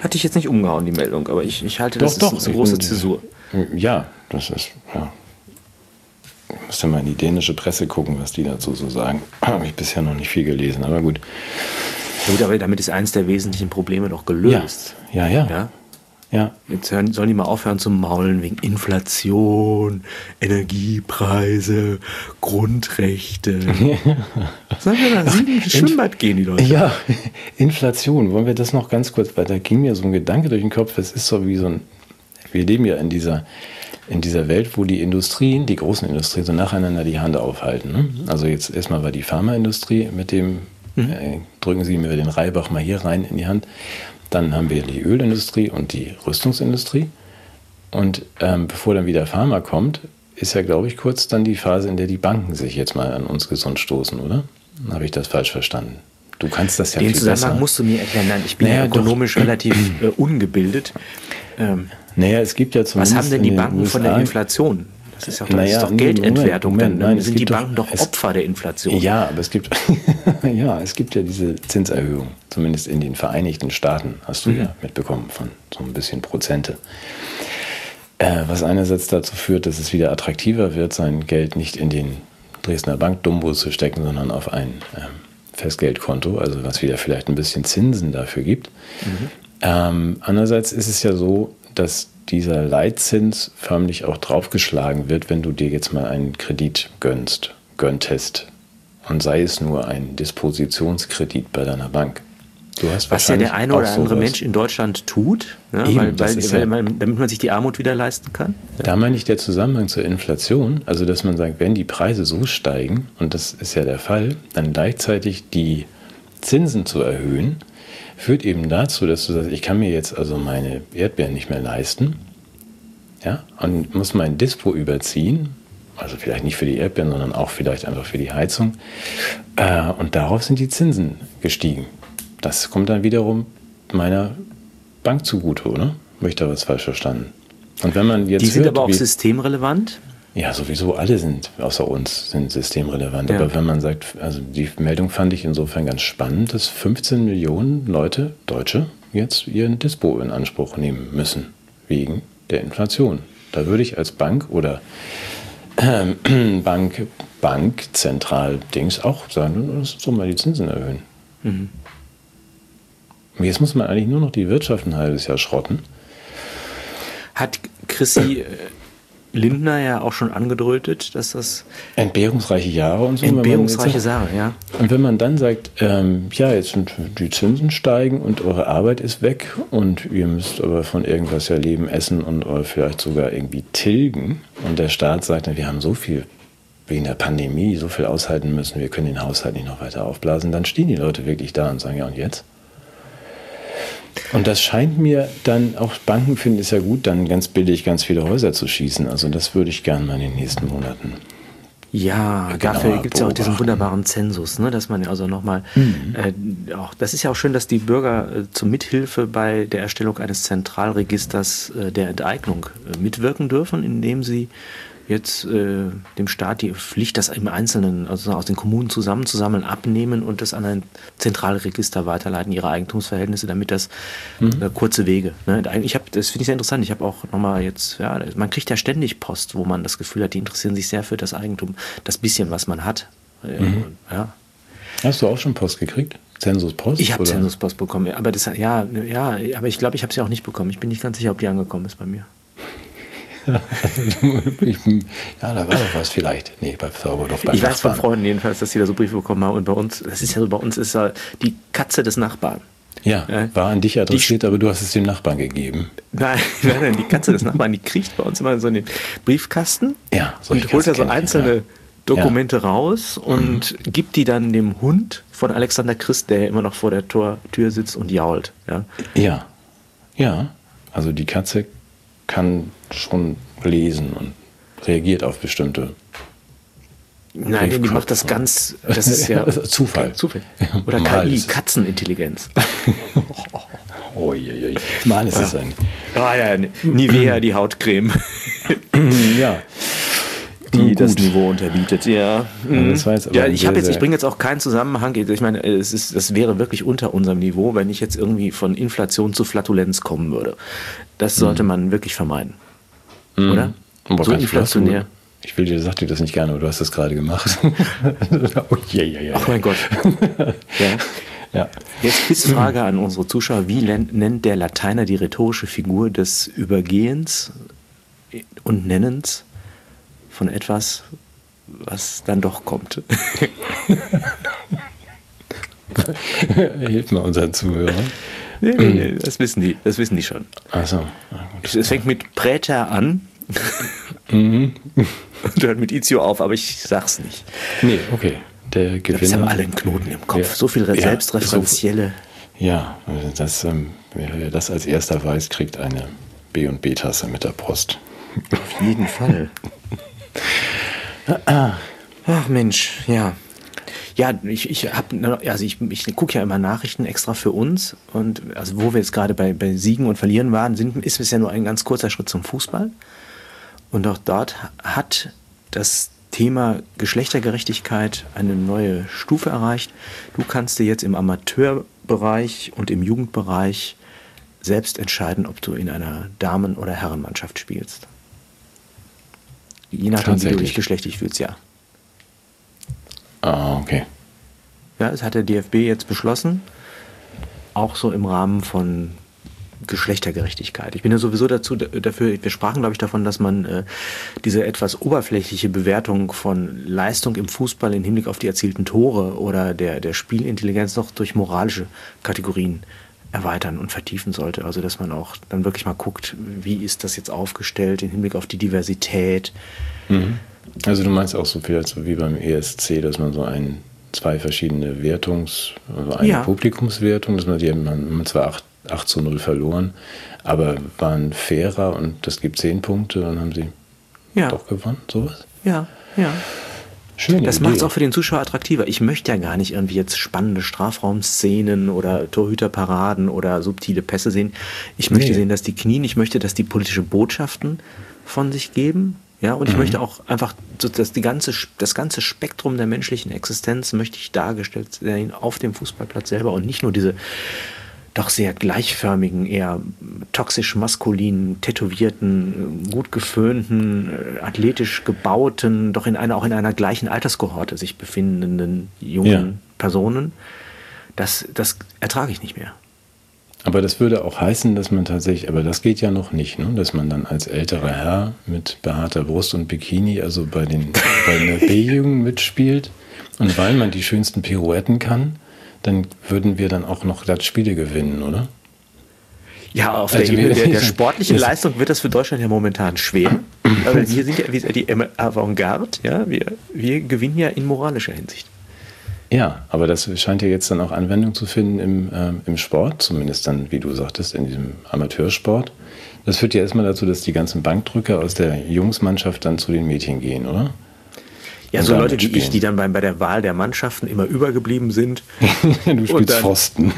Hatte ich jetzt nicht umgehauen, die Meldung, aber ich halte das Doch, ist eine große Zäsur. Ja, das ist, ja. Ich müsste mal in die dänische Presse gucken, was die dazu so sagen. Habe ich bisher noch nicht viel gelesen, aber gut. Ja, gut, aber damit ist eines der wesentlichen Probleme doch gelöst. Ja. Jetzt sollen die mal aufhören zu maulen wegen Inflation, Energiepreise, Grundrechte. Sollen wir nach 7 Schwimmbad gehen, die Leute? Ja, Inflation. Wollen wir das noch ganz kurz, weil da ging mir so ein Gedanke durch den Kopf. Es ist so wie so ein, wir leben ja in dieser Welt, wo die Industrien, die großen Industrien, so nacheinander die Hand aufhalten. Ne? Also jetzt erstmal war die Pharmaindustrie mit dem, drücken Sie mir den Reibach mal hier rein in die Hand. Dann haben wir die Ölindustrie und die Rüstungsindustrie. Und bevor dann wieder Pharma kommt, ist ja, glaube ich, kurz dann die Phase, in der die Banken sich jetzt mal an uns gesund stoßen, oder? Habe ich das falsch verstanden? Du kannst das ja Den viel Zusammenhang besser. musst du mir erklären. Nein, ich bin ja ökonomisch relativ ungebildet. Naja, es gibt ja zumindest was haben denn die in den Banken USA, von der Inflation? Das ist, Naja, doch nee, Geldentwertung. Moment, Dann nein, es sind die gibt Banken doch Opfer der Inflation. Ja, aber es gibt es gibt ja diese Zinserhöhung, zumindest in den Vereinigten Staaten, hast du ja mitbekommen, von so ein bisschen Prozente. Was einerseits dazu führt, dass es wieder attraktiver wird, sein Geld nicht in den Dresdner Bank-Dumbo zu stecken, sondern auf ein Festgeldkonto, also was wieder vielleicht ein bisschen Zinsen dafür gibt. Andererseits ist es ja so, dass dieser Leitzins förmlich auch draufgeschlagen wird, wenn du dir jetzt mal einen Kredit gönntest. Und sei es nur ein Dispositionskredit bei deiner Bank. Du hast was ja der eine oder andere sowas. Mensch in Deutschland tut, ne? Eben, damit man sich die Armut wieder leisten kann. Da meine ich der Zusammenhang zur Inflation, also dass man sagt, wenn die Preise so steigen, und das ist ja der Fall, dann gleichzeitig die Zinsen zu erhöhen, führt eben dazu, dass du sagst, ich kann mir jetzt also meine Erdbeeren nicht mehr leisten, ja, und muss mein Dispo überziehen, also vielleicht nicht für die Erdbeeren, sondern auch vielleicht einfach für die Heizung, und darauf sind die Zinsen gestiegen. Das kommt dann wiederum meiner Bank zugute, oder? Habe ich da was falsch verstanden? Und wenn man jetzt die sind aber auch systemrelevant. Ja, sowieso alle sind, außer uns, sind systemrelevant. Ja. Aber wenn man sagt, also die Meldung fand ich insofern ganz spannend, dass 15 Millionen Leute, Deutsche, jetzt ihren Dispo in Anspruch nehmen müssen, wegen der Inflation. Da würde ich als Bank oder Bankzentral-Dings auch sagen, lass uns doch mal die Zinsen erhöhen. Jetzt muss man eigentlich nur noch die Wirtschaft ein halbes Jahr schrotten. Hat Chrissy Lindner ja auch schon angedeutet, dass das entbehrungsreiche Jahre und so. Entbehrungsreiche Sache, ja. Und wenn man dann sagt, ja, jetzt sind die Zinsen steigen und eure Arbeit ist weg und ihr müsst aber von irgendwas ja leben, essen und vielleicht sogar irgendwie tilgen und der Staat sagt, wir haben so viel wegen der Pandemie, so viel aushalten müssen, wir können den Haushalt nicht noch weiter aufblasen, dann stehen die Leute wirklich da und sagen, ja und jetzt? Und das scheint mir dann, auch Banken finden es ja gut, dann ganz billig ganz viele Häuser zu schießen. Also das würde ich gerne mal in den nächsten Monaten. Ja, dafür gibt es ja auch diesen wunderbaren Zensus, ne, dass man also nochmal, das ist ja auch schön, dass die Bürger zur Mithilfe bei der Erstellung eines Zentralregisters der Enteignung mitwirken dürfen, indem sie jetzt dem Staat die Pflicht, das im Einzelnen, also aus den Kommunen zusammenzusammeln, abnehmen und das an ein Zentralregister weiterleiten, ihre Eigentumsverhältnisse, damit das kurze Wege. Ne? Das finde ich sehr interessant. Ich habe auch nochmal jetzt, ja, man kriegt ja ständig Post, wo man das Gefühl hat, die interessieren sich sehr für das Eigentum, das bisschen, was man hat. Ja. Hast du auch schon Post gekriegt? Zensuspost? Ich habe Zensuspost bekommen, aber aber ich glaube, ich habe sie auch nicht bekommen. Ich bin nicht ganz sicher, ob die angekommen ist bei mir. Ja, da war doch was vielleicht. Nee, bei Zauberhof. Ich weiß von Freunden jedenfalls, dass sie da so Briefe bekommen haben. Und bei uns, das ist ja so, bei uns ist die Katze des Nachbarn. Ja, war an dich adressiert, aber du hast es dem Nachbarn gegeben. Nein, die Katze des Nachbarn, die kriecht bei uns immer so in den Briefkasten und holt da so einzelne Dokumente raus und gibt die dann dem Hund von Alexander Christ, der immer noch vor der Tür sitzt und jault. Ja, also die Katze kann schon lesen und reagiert auf bestimmte. Nein, die macht das das ist ja Zufall. Oder KI, Katzenintelligenz. Mal ist es ein. Nivea, die Hautcreme. Ja. die das Niveau unterbietet. Ja, das war jetzt aber ich bringe jetzt auch keinen Zusammenhang. Ich meine, das wäre wirklich unter unserem Niveau, wenn ich jetzt irgendwie von Inflation zu Flatulenz kommen würde. Das sollte man wirklich vermeiden. Oder? Aber so inflationär. Sag dir das nicht gerne, aber du hast das gerade gemacht. Oh, yeah. Ach mein Gott. Ja. Ja. Jetzt Quizfrage an unsere Zuschauer. Wie nennt der Lateiner die rhetorische Figur des Übergehens und Nennens von etwas, was dann doch kommt? Hilf mal unseren Zuhörern. Nee, das wissen die schon. Ach so. Es fängt mit Präter an und hört mit Izio auf, aber ich sag's nicht. Nee, okay. Der Gewinner. Das haben alle einen Knoten im Kopf. So viel selbstreferenzielle. Ja, wer das als erster weiß, kriegt eine B&B-Tasse mit der Post. Auf jeden Fall. Ach Mensch, ja. Ja, ich gucke ja immer Nachrichten extra für uns und also wo wir jetzt gerade bei Siegen und Verlieren waren, ist es ja nur ein ganz kurzer Schritt zum Fußball. Und auch dort hat das Thema Geschlechtergerechtigkeit eine neue Stufe erreicht. Du kannst dir jetzt im Amateurbereich und im Jugendbereich selbst entscheiden, ob du in einer Damen- oder Herrenmannschaft spielst. Je nachdem, wie du dich geschlechtlich fühlst, ja. Ah, okay. Ja, das hat der DFB jetzt beschlossen, auch so im Rahmen von Geschlechtergerechtigkeit. Ich bin ja sowieso dafür, wir sprachen, glaube ich, davon, dass man diese etwas oberflächliche Bewertung von Leistung im Fußball im Hinblick auf die erzielten Tore oder der Spielintelligenz noch durch moralische Kategorien erweitern und vertiefen sollte. Also, dass man auch dann wirklich mal guckt, wie ist das jetzt aufgestellt im Hinblick auf die Diversität. Mhm. Also du meinst auch so viel als wie beim ESC, dass man so zwei verschiedene also eine Publikumswertung, dass die haben zwar 8:0 verloren, aber waren fairer und das gibt 10 Punkte, dann haben sie doch gewonnen, sowas? Ja. Schöne das Idee. macht es auch für den Zuschauer attraktiver. Ich möchte ja gar nicht irgendwie jetzt spannende Strafraumszenen oder Torhüterparaden oder subtile Pässe sehen. Ich möchte sehen, dass die knien, ich möchte, dass die politische Botschaften von sich geben. Ja, und ich möchte auch einfach, dass das ganze Spektrum der menschlichen Existenz möchte ich dargestellt sehen auf dem Fußballplatz selber und nicht nur diese doch sehr gleichförmigen, eher toxisch maskulinen, tätowierten, gut geföhnten, athletisch gebauten, doch auch in einer gleichen Alterskohorte sich befindenden jungen Personen. Das ertrage ich nicht mehr. Aber das würde auch heißen, dass man tatsächlich, aber das geht ja noch nicht, ne? Dass man dann als älterer Herr mit behaarter Brust und Bikini, also bei der B-Jugend mitspielt und weil man die schönsten Pirouetten kann, dann würden wir dann auch noch Spiele gewinnen, oder? Ja, auf der Ebene der sportlichen Leistung wird das für Deutschland ja momentan schwer. Aber wir sind ja die Avantgarde, ja, wir gewinnen ja in moralischer Hinsicht. Ja, aber das scheint ja jetzt dann auch Anwendung zu finden im Sport, zumindest dann, wie du sagtest, in diesem Amateursport. Das führt ja erstmal dazu, dass die ganzen Bankdrücker aus der Jungsmannschaft dann zu den Mädchen gehen, oder? Ja, und so Leute wie ich, die dann bei der Wahl der Mannschaften immer übergeblieben sind. Du spielst Pfosten.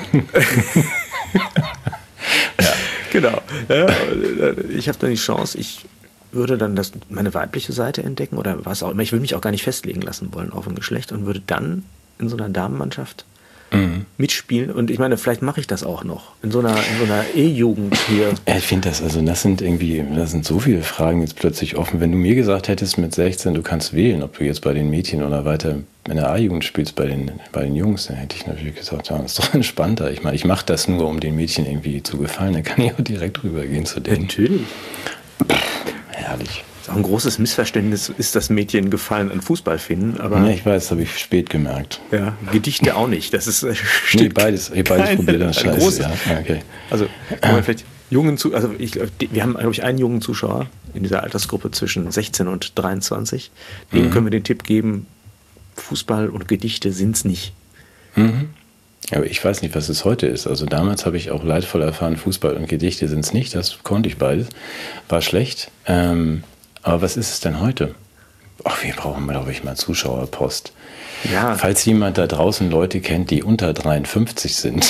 Ja. Genau. Ja, ich habe dann die Chance, ich würde dann meine weibliche Seite entdecken oder was auch immer. Ich würde mich auch gar nicht festlegen lassen wollen auf ein Geschlecht und würde dann in so einer Damenmannschaft mitspielen. Und ich meine, vielleicht mache ich das auch noch. In so einer E-Jugend hier. Ich finde das sind so viele Fragen jetzt plötzlich offen. Wenn du mir gesagt hättest mit 16, du kannst wählen, ob du jetzt bei den Mädchen oder weiter in der A-Jugend spielst bei den Jungs, dann hätte ich natürlich gesagt, ja, das ist doch entspannter. Ich meine, ich mache das nur, um den Mädchen irgendwie zu gefallen. Dann kann ich auch direkt rübergehen zu denen. Natürlich. Herrlich. Das ist auch ein großes Missverständnis, ist das Mädchen gefallen an Fußball finden. Aber ja, ich weiß, das habe ich spät gemerkt. Ja, Gedichte auch nicht. Das ist beides probiert das Scheiße. Ja, okay. Also vielleicht wir haben, glaube ich, einen jungen Zuschauer in dieser Altersgruppe zwischen 16 und 23. Dem können wir den Tipp geben, Fußball und Gedichte sind es nicht. Mhm. Aber ich weiß nicht, was es heute ist. Also damals habe ich auch leidvoll erfahren, Fußball und Gedichte sind es nicht. Das konnte ich beides. War schlecht. Aber was ist es denn heute? Ach, wir brauchen, glaube ich, mal Zuschauerpost. Ja. Falls jemand da draußen Leute kennt, die unter 53 sind,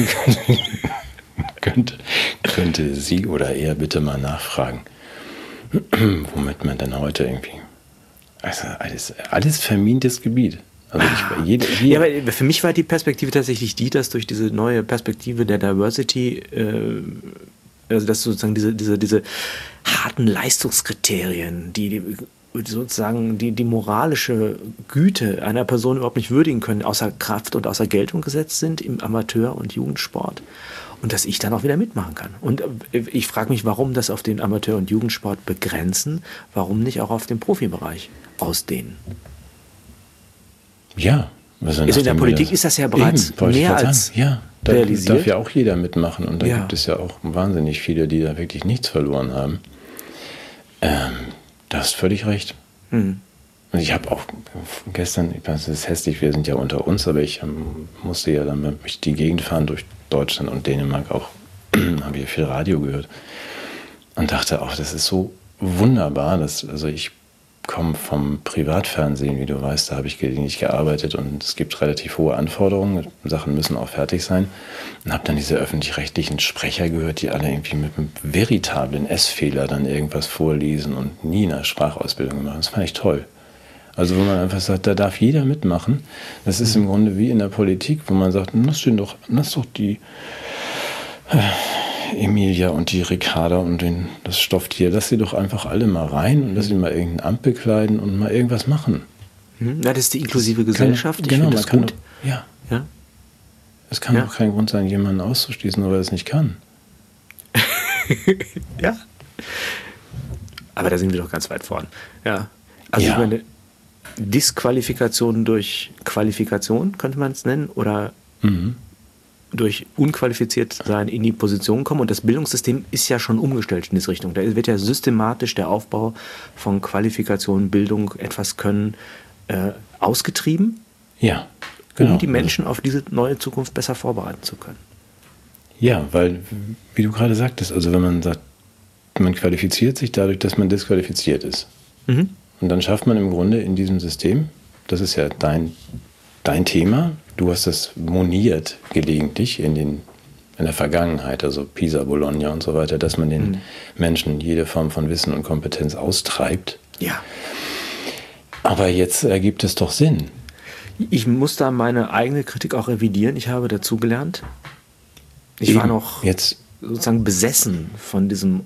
könnte sie oder er bitte mal nachfragen, womit man denn heute irgendwie Also alles vermintes Gebiet. Also ja, aber für mich war die Perspektive tatsächlich die, dass durch diese neue Perspektive der Diversity, also dass sozusagen diese harten Leistungskriterien, die sozusagen die moralische Güte einer Person überhaupt nicht würdigen können, außer Kraft und außer Geltung gesetzt sind im Amateur- und Jugendsport. Und dass ich dann auch wieder mitmachen kann. Und ich frage mich, warum das auf den Amateur- und Jugendsport begrenzen, warum nicht auch auf den Profibereich ausdehnen? Ja. Also in der Politik ist das ja bereits mehr als da realisiert. Darf ja auch jeder mitmachen. Und da gibt es ja auch wahnsinnig viele, die da wirklich nichts verloren haben. Da hast völlig recht. Und ich habe auch gestern, ich weiß, es ist hässlich, wir sind ja unter uns, aber ich musste ja dann durch die Gegend fahren, durch Deutschland und Dänemark auch, habe hier viel Radio gehört und dachte auch, das ist so wunderbar, also ich komme vom Privatfernsehen, wie du weißt, da habe ich gelegentlich gearbeitet und es gibt relativ hohe Anforderungen, Sachen müssen auch fertig sein und habe dann diese öffentlich-rechtlichen Sprecher gehört, die alle irgendwie mit einem veritablen S-Fehler dann irgendwas vorlesen und nie eine Sprachausbildung machen. Das fand ich toll. Also wo man einfach sagt, da darf jeder mitmachen. Das ist im Grunde wie in der Politik, wo man sagt, lass doch die Emilia und die Ricarda und das Stofftier, lass sie doch einfach alle mal rein und lass sie mal irgendein Amt bekleiden und mal irgendwas machen. Ja, das ist die inklusive Gesellschaft. Genau, man kann gut. Ja. Es kann doch kein Grund sein, jemanden auszuschließen, nur weil er es nicht kann. Ja. Aber da sind wir doch ganz weit vorn. Ja. Also ich meine, Disqualifikation durch Qualifikation, könnte man es nennen, oder durch unqualifiziert sein in die Position kommen. Und das Bildungssystem ist ja schon umgestellt in diese Richtung. Da wird ja systematisch der Aufbau von Qualifikation, Bildung, etwas können ausgetrieben, um die Menschen auf diese neue Zukunft besser vorbereiten zu können. Ja, weil, wie du gerade sagtest, also wenn man sagt, man qualifiziert sich dadurch, dass man disqualifiziert ist. Und dann schafft man im Grunde in diesem System, das ist ja dein Thema, du hast das moniert gelegentlich in der Vergangenheit, also Pisa, Bologna und so weiter, dass man den Menschen jede Form von Wissen und Kompetenz austreibt. Ja. Aber jetzt ergibt es doch Sinn. Ich muss da meine eigene Kritik auch revidieren. Ich habe dazugelernt. Ich war noch sozusagen besessen von diesem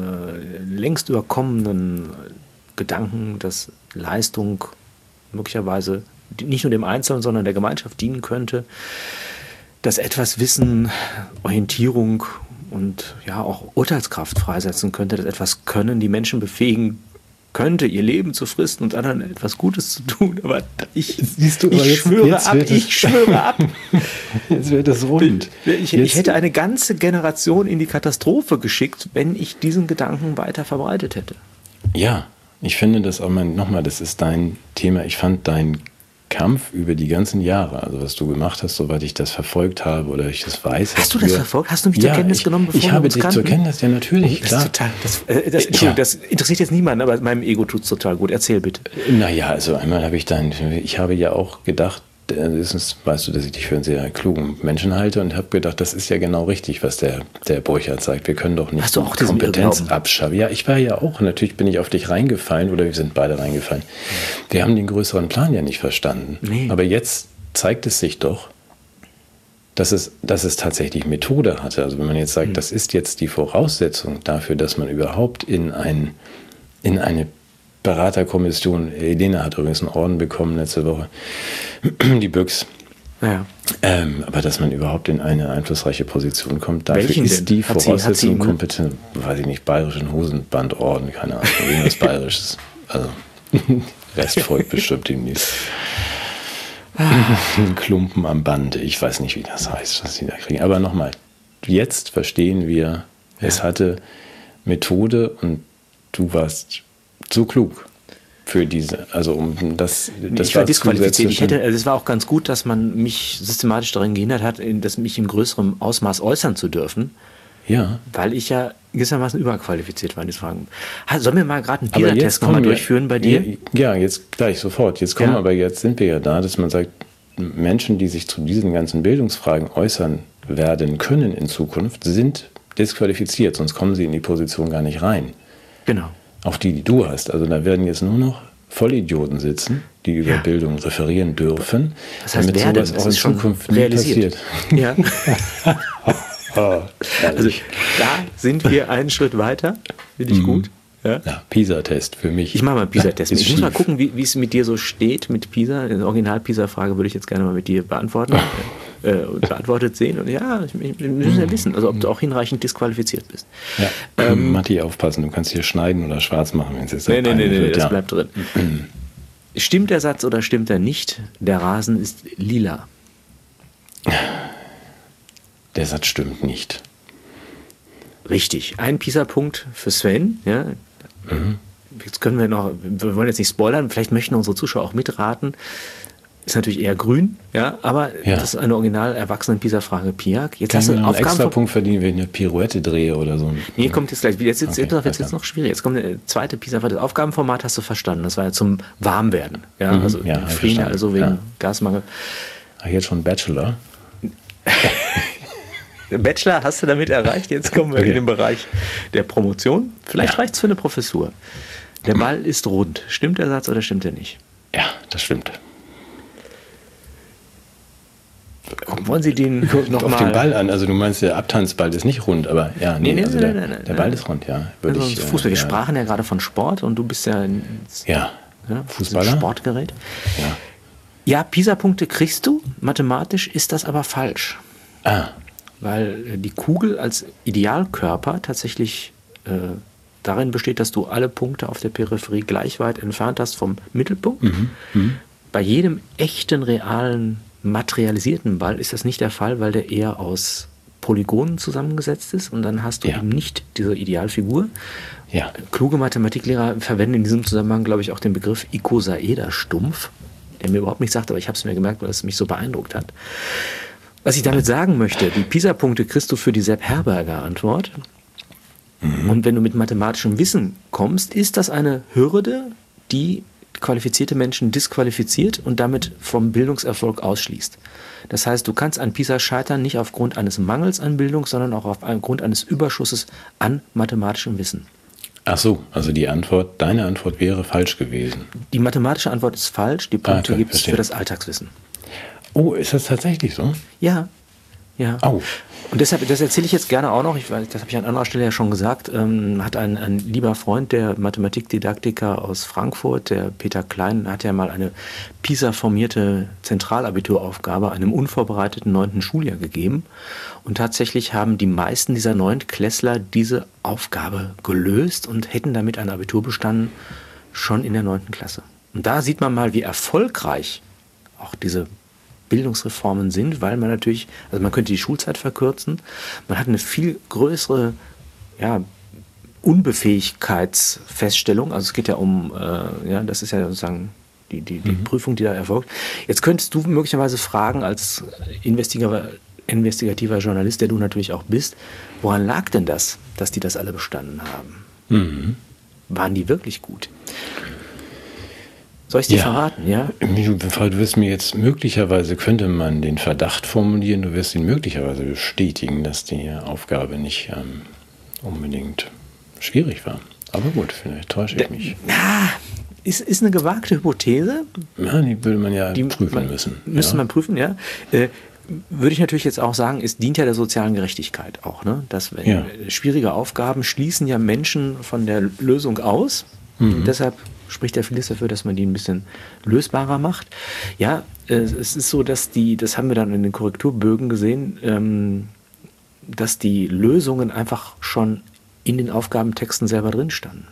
längst überkommenen Gedanken, dass Leistung möglicherweise nicht nur dem Einzelnen, sondern der Gemeinschaft dienen könnte, dass etwas Wissen, Orientierung und ja auch Urteilskraft freisetzen könnte, dass etwas Können die Menschen befähigen könnte, ihr Leben zu fristen und anderen etwas Gutes zu tun. Aber ich schwöre ab. Jetzt wird das rund. Ich hätte eine ganze Generation in die Katastrophe geschickt, wenn ich diesen Gedanken weiter verbreitet hätte. Ja, ich finde das auch nochmal, das ist dein Thema. Ich fand deinen Kampf über die ganzen Jahre, also was du gemacht hast, soweit ich das verfolgt habe oder ich das weiß. Hast du das verfolgt? Hast du mich zur Kenntnis genommen, bevor ich habe dich zur Kenntnis, ja natürlich, klar. Das interessiert jetzt niemanden, aber meinem Ego tut es total gut. Erzähl bitte. Naja, also einmal habe ich habe ja auch gedacht, weißt du, dass ich dich für einen sehr klugen Menschen halte und habe gedacht, das ist ja genau richtig, was der Borchert sagt. Wir können doch nicht Kompetenz abschaffen. Ja, ich war ja auch, natürlich bin ich auf dich reingefallen oder wir sind beide reingefallen. Wir haben den größeren Plan ja nicht verstanden. Nee. Aber jetzt zeigt es sich doch, dass es tatsächlich Methode hatte. Also wenn man jetzt sagt, das ist jetzt die Voraussetzung dafür, dass man überhaupt in eine Beraterkommission, Elena hat übrigens einen Orden bekommen letzte Woche, die Büchs. Ja. Aber dass man überhaupt in eine einflussreiche Position kommt, dafür Welchen ist denn? die Voraussetzung kompetent, weiß ich nicht, bayerischen Hosenbandorden, keine Ahnung, irgendwas Bayerisches. Also, Rest folgt bestimmt demnächst. Ein Klumpen am Band, ich weiß nicht, wie das heißt, was sie da kriegen. Aber nochmal, jetzt verstehen wir, es hatte Methode und du warst so klug für diese, also um das ich war disqualifiziert. Es war auch ganz gut, dass man mich systematisch daran gehindert hat, mich in größerem Ausmaß äußern zu dürfen. Ja. Weil ich ja gewissermaßen überqualifiziert war in diesen Fragen. Sollen wir mal gerade einen PISA-Test nochmal durchführen bei dir? Ja, jetzt gleich sofort. Jetzt sind wir ja da, dass man sagt, Menschen, die sich zu diesen ganzen Bildungsfragen äußern werden können in Zukunft, sind disqualifiziert, sonst kommen sie in die Position gar nicht rein. Genau. Auch die du hast. Also da werden jetzt nur noch Vollidioten sitzen, die über Bildung referieren dürfen, das heißt, damit sowas auch in Zukunft nie passiert. Ja. Also da sind wir einen Schritt weiter. Finde ich gut. Ja, PISA-Test für mich. Ich mache mal einen PISA-Test. Ich muss mal gucken, wie es mit dir so steht mit PISA. Die Original-PISA-Frage würde ich jetzt gerne mal mit dir beantworten. Beantwortet sehen. Und ja, wir müssen ja wissen, also ob du auch hinreichend disqualifiziert bist. Ja. Matti, aufpassen, du kannst hier schneiden oder schwarz machen, wenn es jetzt Nee, das bleibt drin. Stimmt der Satz oder stimmt er nicht? Der Rasen ist lila. Der Satz stimmt nicht. Richtig. Ein PISA-Punkt für Sven. Ja. Jetzt können wir wollen jetzt nicht spoilern, vielleicht möchten unsere Zuschauer auch mitraten. Ist natürlich eher grün, ja, aber das ist eine original erwachsene PISA-Frage, Piak. Jetzt hast du einen extra Punkt verdienen, wenn ich eine Pirouette drehe oder so. Nee, kommt jetzt gleich. Jetzt ist noch schwierig. Jetzt kommt eine zweite PISA-Frage. Das Aufgabenformat hast du verstanden. Das war ja zum Warmwerden. Ja, also frieren also wegen Gasmangel. Jetzt schon Bachelor. Bachelor hast du damit erreicht. Jetzt kommen wir in den Bereich der Promotion. Vielleicht reicht es für eine Professur. Der Ball ist rund. Stimmt der Satz oder stimmt er nicht? Ja, das stimmt. Wollen Sie den noch auf den Ball an? Also du meinst, der Abtanzball ist nicht rund, aber ja, nee, der Ball ist rund, ja. Fußball. Wir sprachen ja gerade von Sport und du bist ja Fußballer. Sportgerät. Ja, PISA-Punkte kriegst du. Mathematisch ist das aber falsch. Weil die Kugel als Idealkörper tatsächlich darin besteht, dass du alle Punkte auf der Peripherie gleich weit entfernt hast vom Mittelpunkt. Bei jedem echten, realen, materialisierten Ball ist das nicht der Fall, weil der eher aus Polygonen zusammengesetzt ist und dann hast du eben nicht diese Idealfigur. Ja. Kluge Mathematiklehrer verwenden in diesem Zusammenhang, glaube ich, auch den Begriff Icosaeder-Stumpf, der mir überhaupt nichts sagt, aber ich habe es mir gemerkt, weil es mich so beeindruckt hat. Was ich damit sagen möchte, die PISA-Punkte kriegst du für die Sepp Herberger-Antwort. Und wenn du mit mathematischem Wissen kommst, ist das eine Hürde, die qualifizierte Menschen disqualifiziert und damit vom Bildungserfolg ausschließt. Das heißt, du kannst an PISA scheitern, nicht aufgrund eines Mangels an Bildung, sondern auch aufgrund eines Überschusses an mathematischem Wissen. Ach so, also deine Antwort wäre falsch gewesen. Die mathematische Antwort ist falsch, die Punkte gibt es für das Alltagswissen. Oh, ist das tatsächlich so? Ja. Oh. Und deshalb, das erzähle ich jetzt gerne auch noch, das habe ich an anderer Stelle ja schon gesagt, hat ein lieber Freund, der Mathematikdidaktiker aus Frankfurt, der Peter Klein, hat ja mal eine PISA-formierte Zentralabituraufgabe einem unvorbereiteten 9. Schuljahr gegeben. Und tatsächlich haben die meisten dieser 9-Klässler diese Aufgabe gelöst und hätten damit ein Abitur bestanden, schon in der 9. Klasse. Und da sieht man mal, wie erfolgreich auch diese Bildungsreformen sind, weil man natürlich, also man könnte die Schulzeit verkürzen, man hat eine viel größere Unbefähigkeitsfeststellung, also es geht ja um, das ist ja sozusagen die Prüfung, die da erfolgt. Jetzt könntest du möglicherweise fragen, als investigativer Journalist, der du natürlich auch bist, woran lag denn das, dass die das alle bestanden haben? Waren die wirklich gut? Soll ich dir verraten, ja? Du wirst mir jetzt möglicherweise, könnte man den Verdacht formulieren, du wirst ihn möglicherweise bestätigen, dass die Aufgabe nicht unbedingt schwierig war. Aber gut, vielleicht täusche ich mich. Ist eine gewagte Hypothese. Ja, die würde man prüfen müssen. Müsste man prüfen, ja. Würde ich natürlich jetzt auch sagen, es dient ja der sozialen Gerechtigkeit auch, ne? Dass schwierige Aufgaben schließen ja Menschen von der Lösung aus. Und deshalb spricht ja vieles dafür, dass man die ein bisschen lösbarer macht. Ja, es ist so, dass das haben wir dann in den Korrekturbögen gesehen, dass die Lösungen einfach schon in den Aufgabentexten selber drin standen.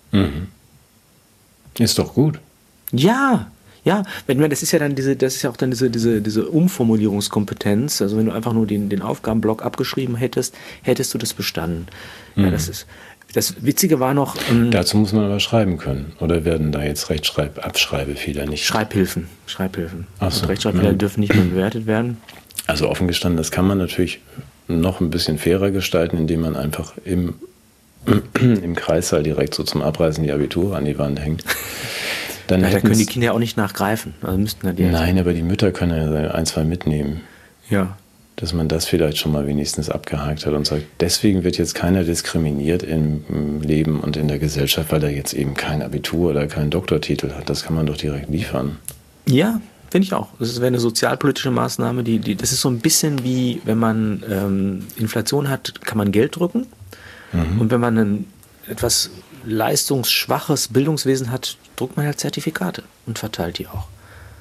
Ist doch gut. Ja, das ist ja auch dann diese Umformulierungskompetenz. Also wenn du einfach nur den Aufgabenblock abgeschrieben hättest du das bestanden. Ja, das Witzige war noch... Dazu muss man aber schreiben können. Oder werden da jetzt Abschreibfehler nicht... Schreibhilfen. Ach so, Rechtschreibfehler dürfen nicht mehr bewertet werden. Also offen gestanden, das kann man natürlich noch ein bisschen fairer gestalten, indem man einfach im Kreissaal direkt so zum Abreißen die Abitur an die Wand hängt. Da können die Kinder ja auch nicht nachgreifen. Also müssten Nein, aber die Mütter können ja 1, 2 mitnehmen. Ja. dass man das vielleicht schon mal wenigstens abgehakt hat und sagt, deswegen wird jetzt keiner diskriminiert im Leben und in der Gesellschaft, weil er jetzt eben kein Abitur oder keinen Doktortitel hat. Das kann man doch direkt liefern. Ja, finde ich auch. Das wäre eine sozialpolitische Maßnahme, das ist so ein bisschen wie, wenn man Inflation hat, kann man Geld drücken. Und wenn man ein etwas leistungsschwaches Bildungswesen hat, druckt man halt Zertifikate und verteilt die auch.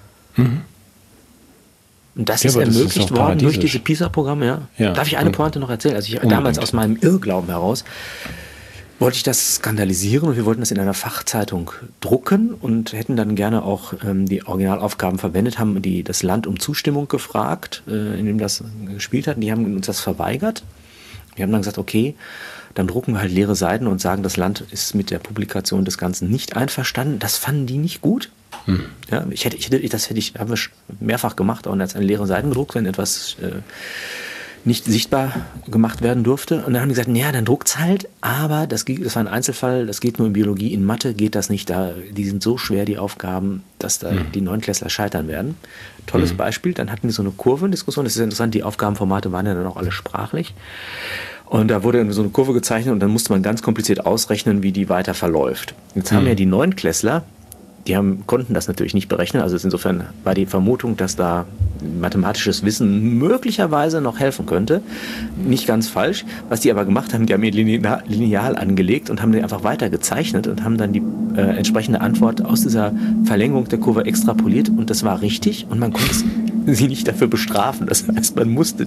Und das ist ermöglicht worden durch diese PISA-Programme. Ja. Darf ich eine Pointe noch erzählen? Also damals aus meinem Irrglauben heraus wollte ich das skandalisieren und wir wollten das in einer Fachzeitung drucken und hätten dann gerne auch die Originalaufgaben verwendet, haben das Land um Zustimmung gefragt, in dem das gespielt hat. Und die haben uns das verweigert. Wir haben dann gesagt, okay, dann drucken wir halt leere Seiten und sagen, das Land ist mit der Publikation des Ganzen nicht einverstanden. Das fanden die nicht gut. Ja, haben wir mehrfach gemacht, auch als eine leere Seiten gedruckt, wenn etwas nicht sichtbar gemacht werden durfte. Und dann haben die gesagt, ja, dann druckt's halt, aber das war ein Einzelfall, das geht nur in Biologie, in Mathe geht das nicht, die sind so schwer, die Aufgaben, dass da die Neunklässler scheitern werden. Tolles Beispiel, dann hatten wir so eine Kurvendiskussion, das ist interessant, die Aufgabenformate waren ja dann auch alle sprachlich. Und da wurde so eine Kurve gezeichnet und dann musste man ganz kompliziert ausrechnen, wie die weiter verläuft. Jetzt haben ja die Neunklässler, konnten das natürlich nicht berechnen. Also insofern war die Vermutung, dass da mathematisches Wissen möglicherweise noch helfen könnte, nicht ganz falsch. Was die aber gemacht haben, die haben ihr Lineal angelegt und haben die einfach weiter gezeichnet und haben dann die entsprechende Antwort aus dieser Verlängerung der Kurve extrapoliert und das war richtig und man konnte sie nicht dafür bestrafen. Das heißt, man musste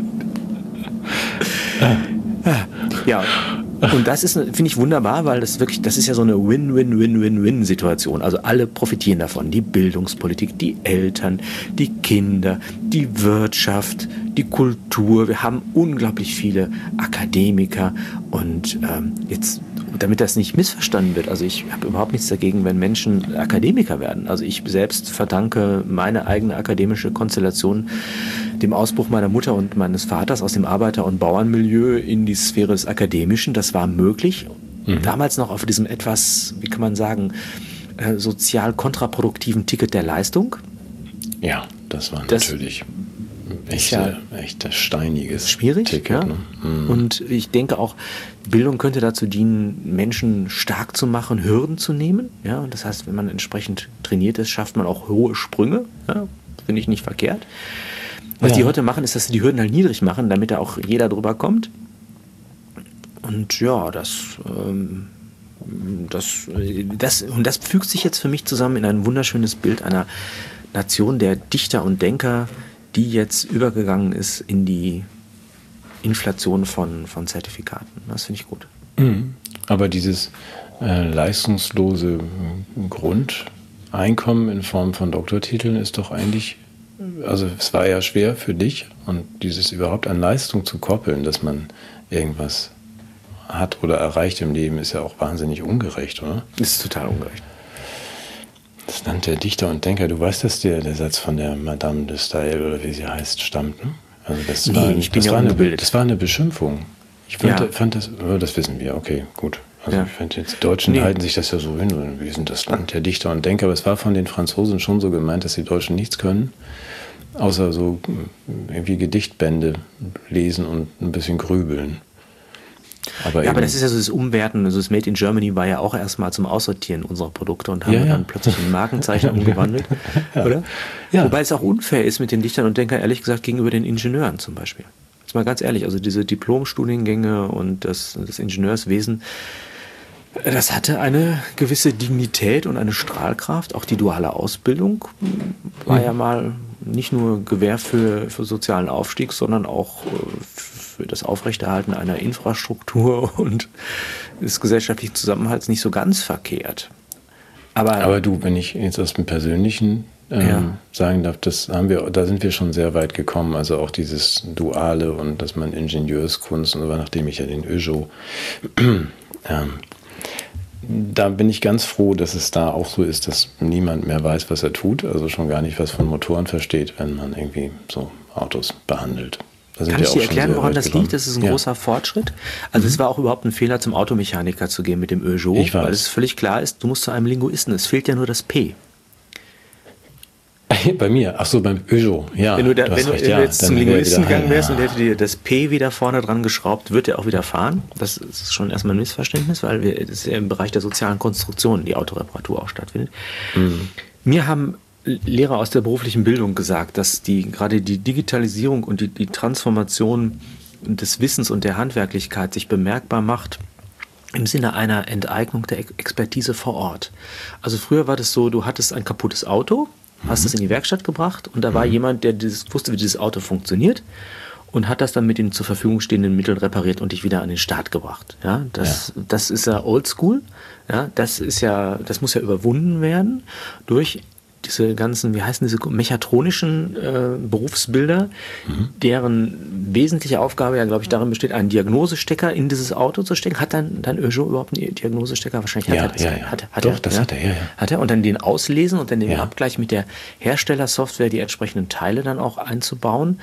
ja. Und das ist, finde ich, wunderbar, weil das ist ja so eine Win-Win-Win-Win-Win-Situation. Also alle profitieren davon. Die Bildungspolitik, die Eltern, die Kinder, die Wirtschaft, die Kultur. Wir haben unglaublich viele Akademiker und jetzt, damit das nicht missverstanden wird, also ich habe überhaupt nichts dagegen, wenn Menschen Akademiker werden. Also ich selbst verdanke meine eigene akademische Konstellation dem Ausbruch meiner Mutter und meines Vaters aus dem Arbeiter- und Bauernmilieu in die Sphäre des Akademischen. Das war möglich. Damals noch auf diesem etwas, wie kann man sagen, sozial kontraproduktiven Ticket der Leistung. Ja, das war natürlich echt steiniges schwierig, Ticket. Ja. Ne? Und ich denke auch, Bildung könnte dazu dienen, Menschen stark zu machen, Hürden zu nehmen. Ja. Und das heißt, wenn man entsprechend trainiert ist, schafft man auch hohe Sprünge. Ja. Finde ich nicht verkehrt. Was die heute machen, ist, dass sie die Hürden halt niedrig machen, damit da auch jeder drüber kommt. Und ja, das fügt sich jetzt für mich zusammen in ein wunderschönes Bild einer Nation der Dichter und Denker, die jetzt übergegangen ist in die Inflation von Zertifikaten. Das finde ich gut. Aber dieses leistungslose Grundeinkommen in Form von Doktortiteln ist doch eigentlich, also es war ja schwer für dich und dieses überhaupt an Leistung zu koppeln, dass man irgendwas hat oder erreicht im Leben, ist ja auch wahnsinnig ungerecht, oder? Das ist total ungerecht. Das nannte der Dichter und Denker. Du weißt, dass der Satz von der Madame de Staël oder wie sie heißt, stammt, ne? Also das war eine Beschimpfung. Ich fand das wissen wir, okay, gut. Also ich finde jetzt, die Deutschen halten sich das ja so hin, wir sind das Land der Dichter und Denker, aber es war von den Franzosen schon so gemeint, dass die Deutschen nichts können, außer so irgendwie Gedichtbände lesen und ein bisschen grübeln. Aber das ist ja so das Umwerten, also das Made in Germany war ja auch erstmal zum Aussortieren unserer Produkte und haben dann plötzlich in Markenzeichen umgewandelt, oder? Ja. Wobei es auch unfair ist mit den Dichtern und Denkern, ehrlich gesagt, gegenüber den Ingenieuren zum Beispiel. Jetzt mal ganz ehrlich, also diese Diplomstudiengänge und das Ingenieurswesen, das hatte eine gewisse Dignität und eine Strahlkraft. Auch die duale Ausbildung war ja mal nicht nur Gewähr für sozialen Aufstieg, sondern auch für das Aufrechterhalten einer Infrastruktur und des gesellschaftlichen Zusammenhalts nicht so ganz verkehrt. Aber du, wenn ich jetzt aus dem Persönlichen sagen darf, da sind wir schon sehr weit gekommen. Also auch dieses Duale und dass man Ingenieurskunst und so, nachdem ich ja den ÖJO da bin ich ganz froh, dass es da auch so ist, dass niemand mehr weiß, was er tut. Also schon gar nicht was von Motoren versteht, wenn man irgendwie so Autos behandelt. Kann ich dir erklären, woran das liegt? Das ist ein großer Fortschritt. Also es war auch überhaupt ein Fehler, zum Automechaniker zu gehen mit dem ÖJO, weil es völlig klar ist, du musst zu einem Linguisten. Es fehlt ja nur das P. Bei mir? Ach so, beim Peugeot. Ja, wenn du jetzt zum Linguisten gegangen wärst und der hätte dir das P wieder vorne dran geschraubt, wird er auch wieder fahren. Das ist schon erstmal ein Missverständnis, weil das ist ja im Bereich der sozialen Konstruktion die Autoreparatur auch stattfindet. Mir haben Lehrer aus der beruflichen Bildung gesagt, dass gerade die Digitalisierung und die Transformation des Wissens und der Handwerklichkeit sich bemerkbar macht im Sinne einer Enteignung der Expertise vor Ort. Also früher war das so, du hattest ein kaputtes Auto, hast es in die Werkstatt gebracht und da war jemand, der wusste, wie dieses Auto funktioniert und hat das dann mit den zur Verfügung stehenden Mitteln repariert und dich wieder an den Start gebracht. Ja, das ist ja oldschool. Ja, das muss ja überwunden werden durch diese ganzen, wie heißen diese mechatronischen Berufsbilder, deren wesentliche Aufgabe ja, glaube ich, darin besteht, einen Diagnosestecker in dieses Auto zu stecken. Hat dann Peugeot überhaupt einen Diagnosestecker? Wahrscheinlich hat er das. Hat er. Und dann den auslesen und dann den Abgleich mit der Herstellersoftware die entsprechenden Teile dann auch einzubauen.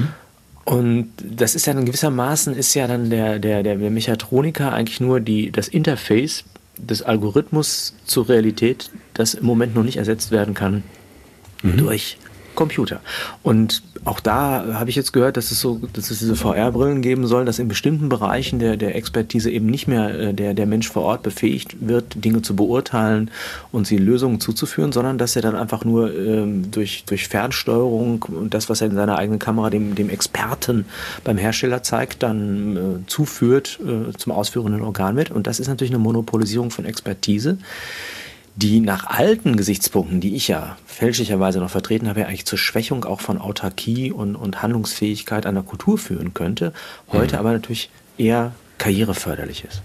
Und das ist ja dann gewissermaßen, ist ja dann der Mechatroniker eigentlich nur das Interface des Algorithmus zur Realität, das im Moment noch nicht ersetzt werden kann durch Computer. Und auch da habe ich jetzt gehört, dass es diese VR-Brillen geben soll, dass in bestimmten Bereichen der Expertise eben nicht mehr der Mensch vor Ort befähigt wird, Dinge zu beurteilen und sie Lösungen zuzuführen, sondern dass er dann einfach nur durch Fernsteuerung und das, was er in seiner eigenen Kamera dem Experten beim Hersteller zeigt, dann zuführt zum ausführenden Organ mit. Und das ist natürlich eine Monopolisierung von Expertise, die nach alten Gesichtspunkten, die ich ja fälschlicherweise noch vertreten habe, ja eigentlich zur Schwächung auch von Autarkie und Handlungsfähigkeit einer Kultur führen könnte, heute aber natürlich eher karriereförderlich ist.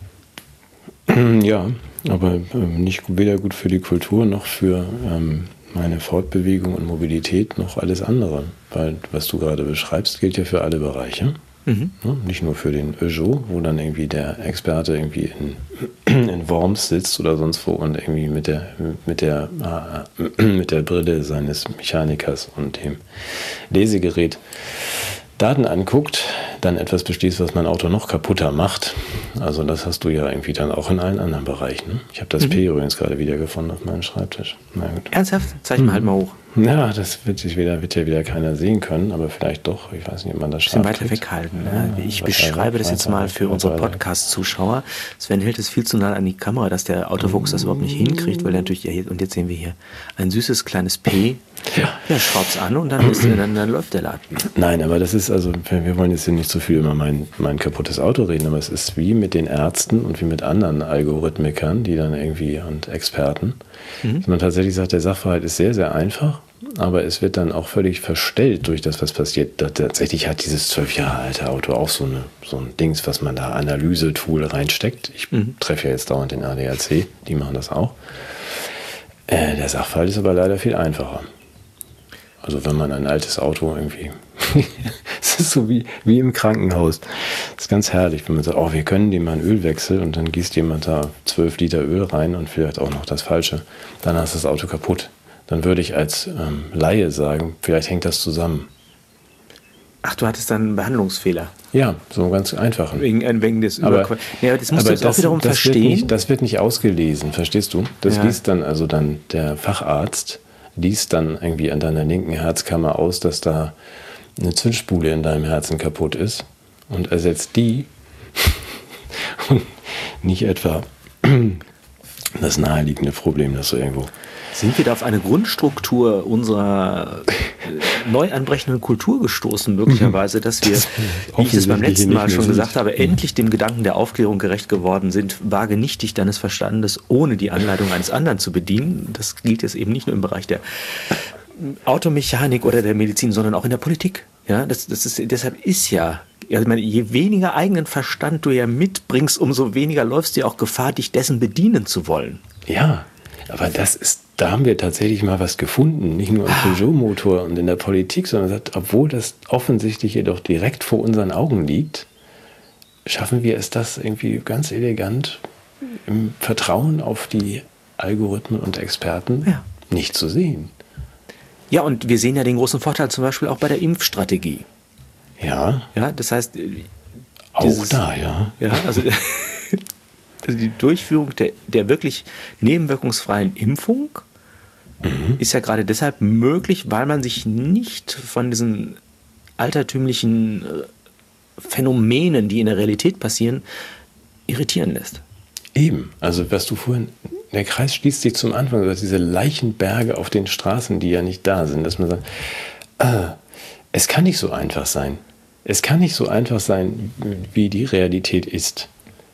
Ja, aber weder gut für die Kultur noch für meine Fortbewegung und Mobilität noch alles andere. Weil was du gerade beschreibst, gilt ja für alle Bereiche. Nicht nur für den Peugeot, wo dann irgendwie der Experte irgendwie in Worms sitzt oder sonst wo und irgendwie mit der Brille seines Mechanikers und dem Lesegerät Daten anguckt, dann etwas beschließt, was mein Auto noch kaputter macht. Also das hast du ja irgendwie dann auch in allen anderen Bereichen. Ich habe das P übrigens gerade wiedergefunden auf meinem Schreibtisch. Na gut. Ernsthaft? Zeig mal halt mal hoch. Ja, das wird ja wieder keiner sehen können, aber vielleicht doch. Ich weiß nicht, ob man das schafft. Ein bisschen weiter weghalten. Ne? Ich beschreibe das jetzt mal für unsere Podcast-Zuschauer. Sven hält es viel zu nah an die Kamera, dass der Autofokus das überhaupt nicht hinkriegt, weil er natürlich, und jetzt sehen wir hier ein süßes kleines P. Ja, schraubt's an und dann läuft der Laden. Nein, aber das ist also, wir wollen jetzt hier nicht so viel über mein kaputtes Auto reden, aber es ist wie mit den Ärzten und wie mit anderen Algorithmikern, die dann irgendwie und Experten, dass man tatsächlich sagt, der Sachverhalt ist sehr, sehr einfach, aber es wird dann auch völlig verstellt durch das, was passiert. Tatsächlich hat dieses 12 Jahre alte Auto auch so ein Dings, was man da Analyse-Tool reinsteckt. Ich treffe ja jetzt dauernd den ADAC, die machen das auch. Der Sachverhalt ist aber leider viel einfacher. Also wenn man ein altes Auto irgendwie, es ist so wie im Krankenhaus. Das ist ganz herrlich, wenn man sagt, wir können dem mal einen Ölwechsel und dann gießt jemand da 12 Liter Öl rein und vielleicht auch noch das Falsche. Dann hast du das Auto kaputt. Dann würde ich als Laie sagen, vielleicht hängt das zusammen. Ach, du hattest dann einen Behandlungsfehler. Ja, so ganz einfach. Wegen des das musst du jetzt auch wiederum verstehen. Das wird nicht ausgelesen, verstehst du? Das liest dann der Facharzt, liest dann irgendwie an deiner linken Herzkammer aus, dass da eine Zündspule in deinem Herzen kaputt ist und ersetzt die und nicht etwa das naheliegende Problem, das so irgendwo... Sind wir da auf eine Grundstruktur unserer neu anbrechenden Kultur gestoßen, möglicherweise, dass wir, wie ich es beim letzten Mal schon gesagt habe, endlich dem Gedanken der Aufklärung gerecht geworden sind, wage nicht dich deines Verstandes ohne die Anleitung eines anderen zu bedienen. Das gilt jetzt eben nicht nur im Bereich der Automechanik oder der Medizin, sondern auch in der Politik. Ja, deshalb ist ja, ich meine, je weniger eigenen Verstand du ja mitbringst, umso weniger läufst du ja auch Gefahr, dich dessen bedienen zu wollen. Ja, aber da haben wir tatsächlich mal was gefunden, nicht nur im Peugeot-Motor und in der Politik, sondern obwohl das offensichtlich jedoch direkt vor unseren Augen liegt, schaffen wir es, das irgendwie ganz elegant im Vertrauen auf die Algorithmen und Experten nicht zu sehen. Ja, und wir sehen ja den großen Vorteil zum Beispiel auch bei der Impfstrategie. Ja. Ja, das heißt... Ja, also... Also die Durchführung der wirklich nebenwirkungsfreien Impfung ist ja gerade deshalb möglich, weil man sich nicht von diesen altertümlichen Phänomenen, die in der Realität passieren, irritieren lässt. Eben, also was du vorhin, der Kreis schließt sich zum Anfang, also diese Leichenberge auf den Straßen, die ja nicht da sind, dass man sagt, es kann nicht so einfach sein. Es kann nicht so einfach sein, wie die Realität ist.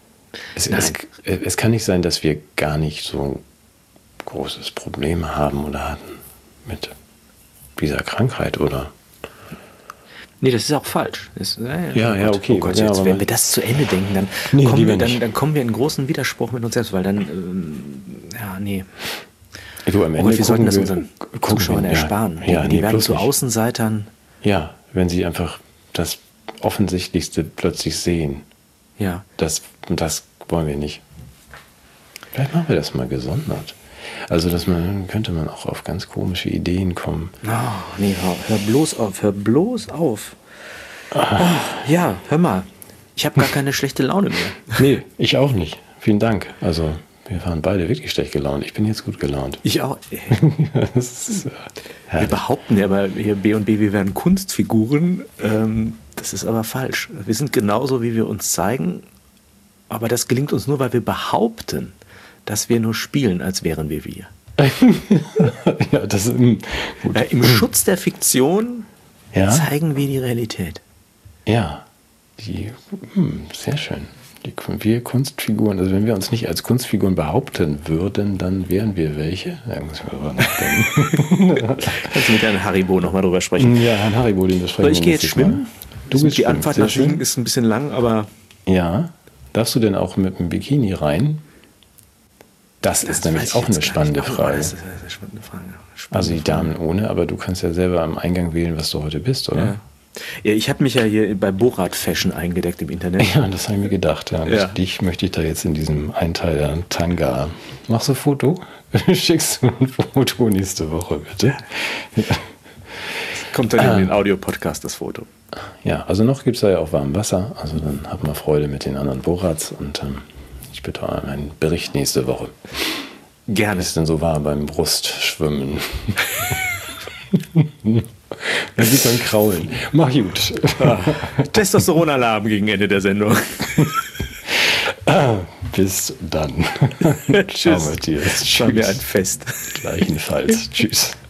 Es kann nicht sein, dass wir gar nicht so ein großes Problem haben oder hatten mit dieser Krankheit, oder? Nee, das ist auch falsch. Ja, okay. Oh Gott, ja, jetzt, wenn wir das zu Ende denken, dann kommen wir in großen Widerspruch mit uns selbst, weil dann, Du, am Ende wir sollten das unseren Zuschauern ersparen. Die werden zu Außenseitern. Ja, wenn sie einfach das Offensichtlichste plötzlich sehen. Ja. Das wollen wir nicht. Vielleicht machen wir das mal gesondert. Also, könnte man auch auf ganz komische Ideen kommen. Oh, nee, hör bloß auf. Ja, hör mal. Ich habe gar keine schlechte Laune mehr. Nee, ich auch nicht. Vielen Dank. Also, wir waren beide wirklich schlecht gelaunt. Ich bin jetzt gut gelaunt. Ich auch. Wir behaupten ja aber hier B&B, wir wären Kunstfiguren. Das ist aber falsch. Wir sind genauso, wie wir uns zeigen. Aber das gelingt uns nur, weil wir behaupten, dass wir nur spielen, als wären wir. Ja, das ist gut. Im Schutz der Fiktion zeigen wir die Realität. Ja, sehr schön. Wir Kunstfiguren, also wenn wir uns nicht als Kunstfiguren behaupten würden, dann wären wir welche. Da muss ich mal drüber nachdenken. Kannst du mit Herrn Haribo nochmal drüber sprechen? Ja, Herrn Haribo, den besprechen wir. Ich gehe jetzt schwimmen. Die Anfahrt nach Wien ist ein bisschen lang, aber... Ja, darfst du denn auch mit dem Bikini rein? Das ist nämlich auch eine spannende Frage. Das ist eine spannende Frage. Also die Damen ohne, aber du kannst ja selber am Eingang wählen, was du heute bist, oder? Ja, ich habe mich ja hier bei Borat Fashion eingedeckt im Internet. Ja, das habe ich mir gedacht. Ja. Dich möchte ich da jetzt in diesem Einteiler Tanga. Machst du ein Foto? Schickst du ein Foto nächste Woche, bitte? Kommt dann in den Audio-Podcast das Foto. Ja, also noch gibt es da ja auch warmes Wasser. Also dann habt mal Freude mit den anderen Borats und ich bitte um einen Bericht nächste Woche. Gerne. Was ist denn so warm beim Brustschwimmen? Da gibt ein Kraulen. Mach gut. Testosteron-Alarm gegen Ende der Sendung. Bis dann. Tschüss. Ciao, Matthias. Tschüss. War mir ein Fest. Gleichenfalls. Tschüss.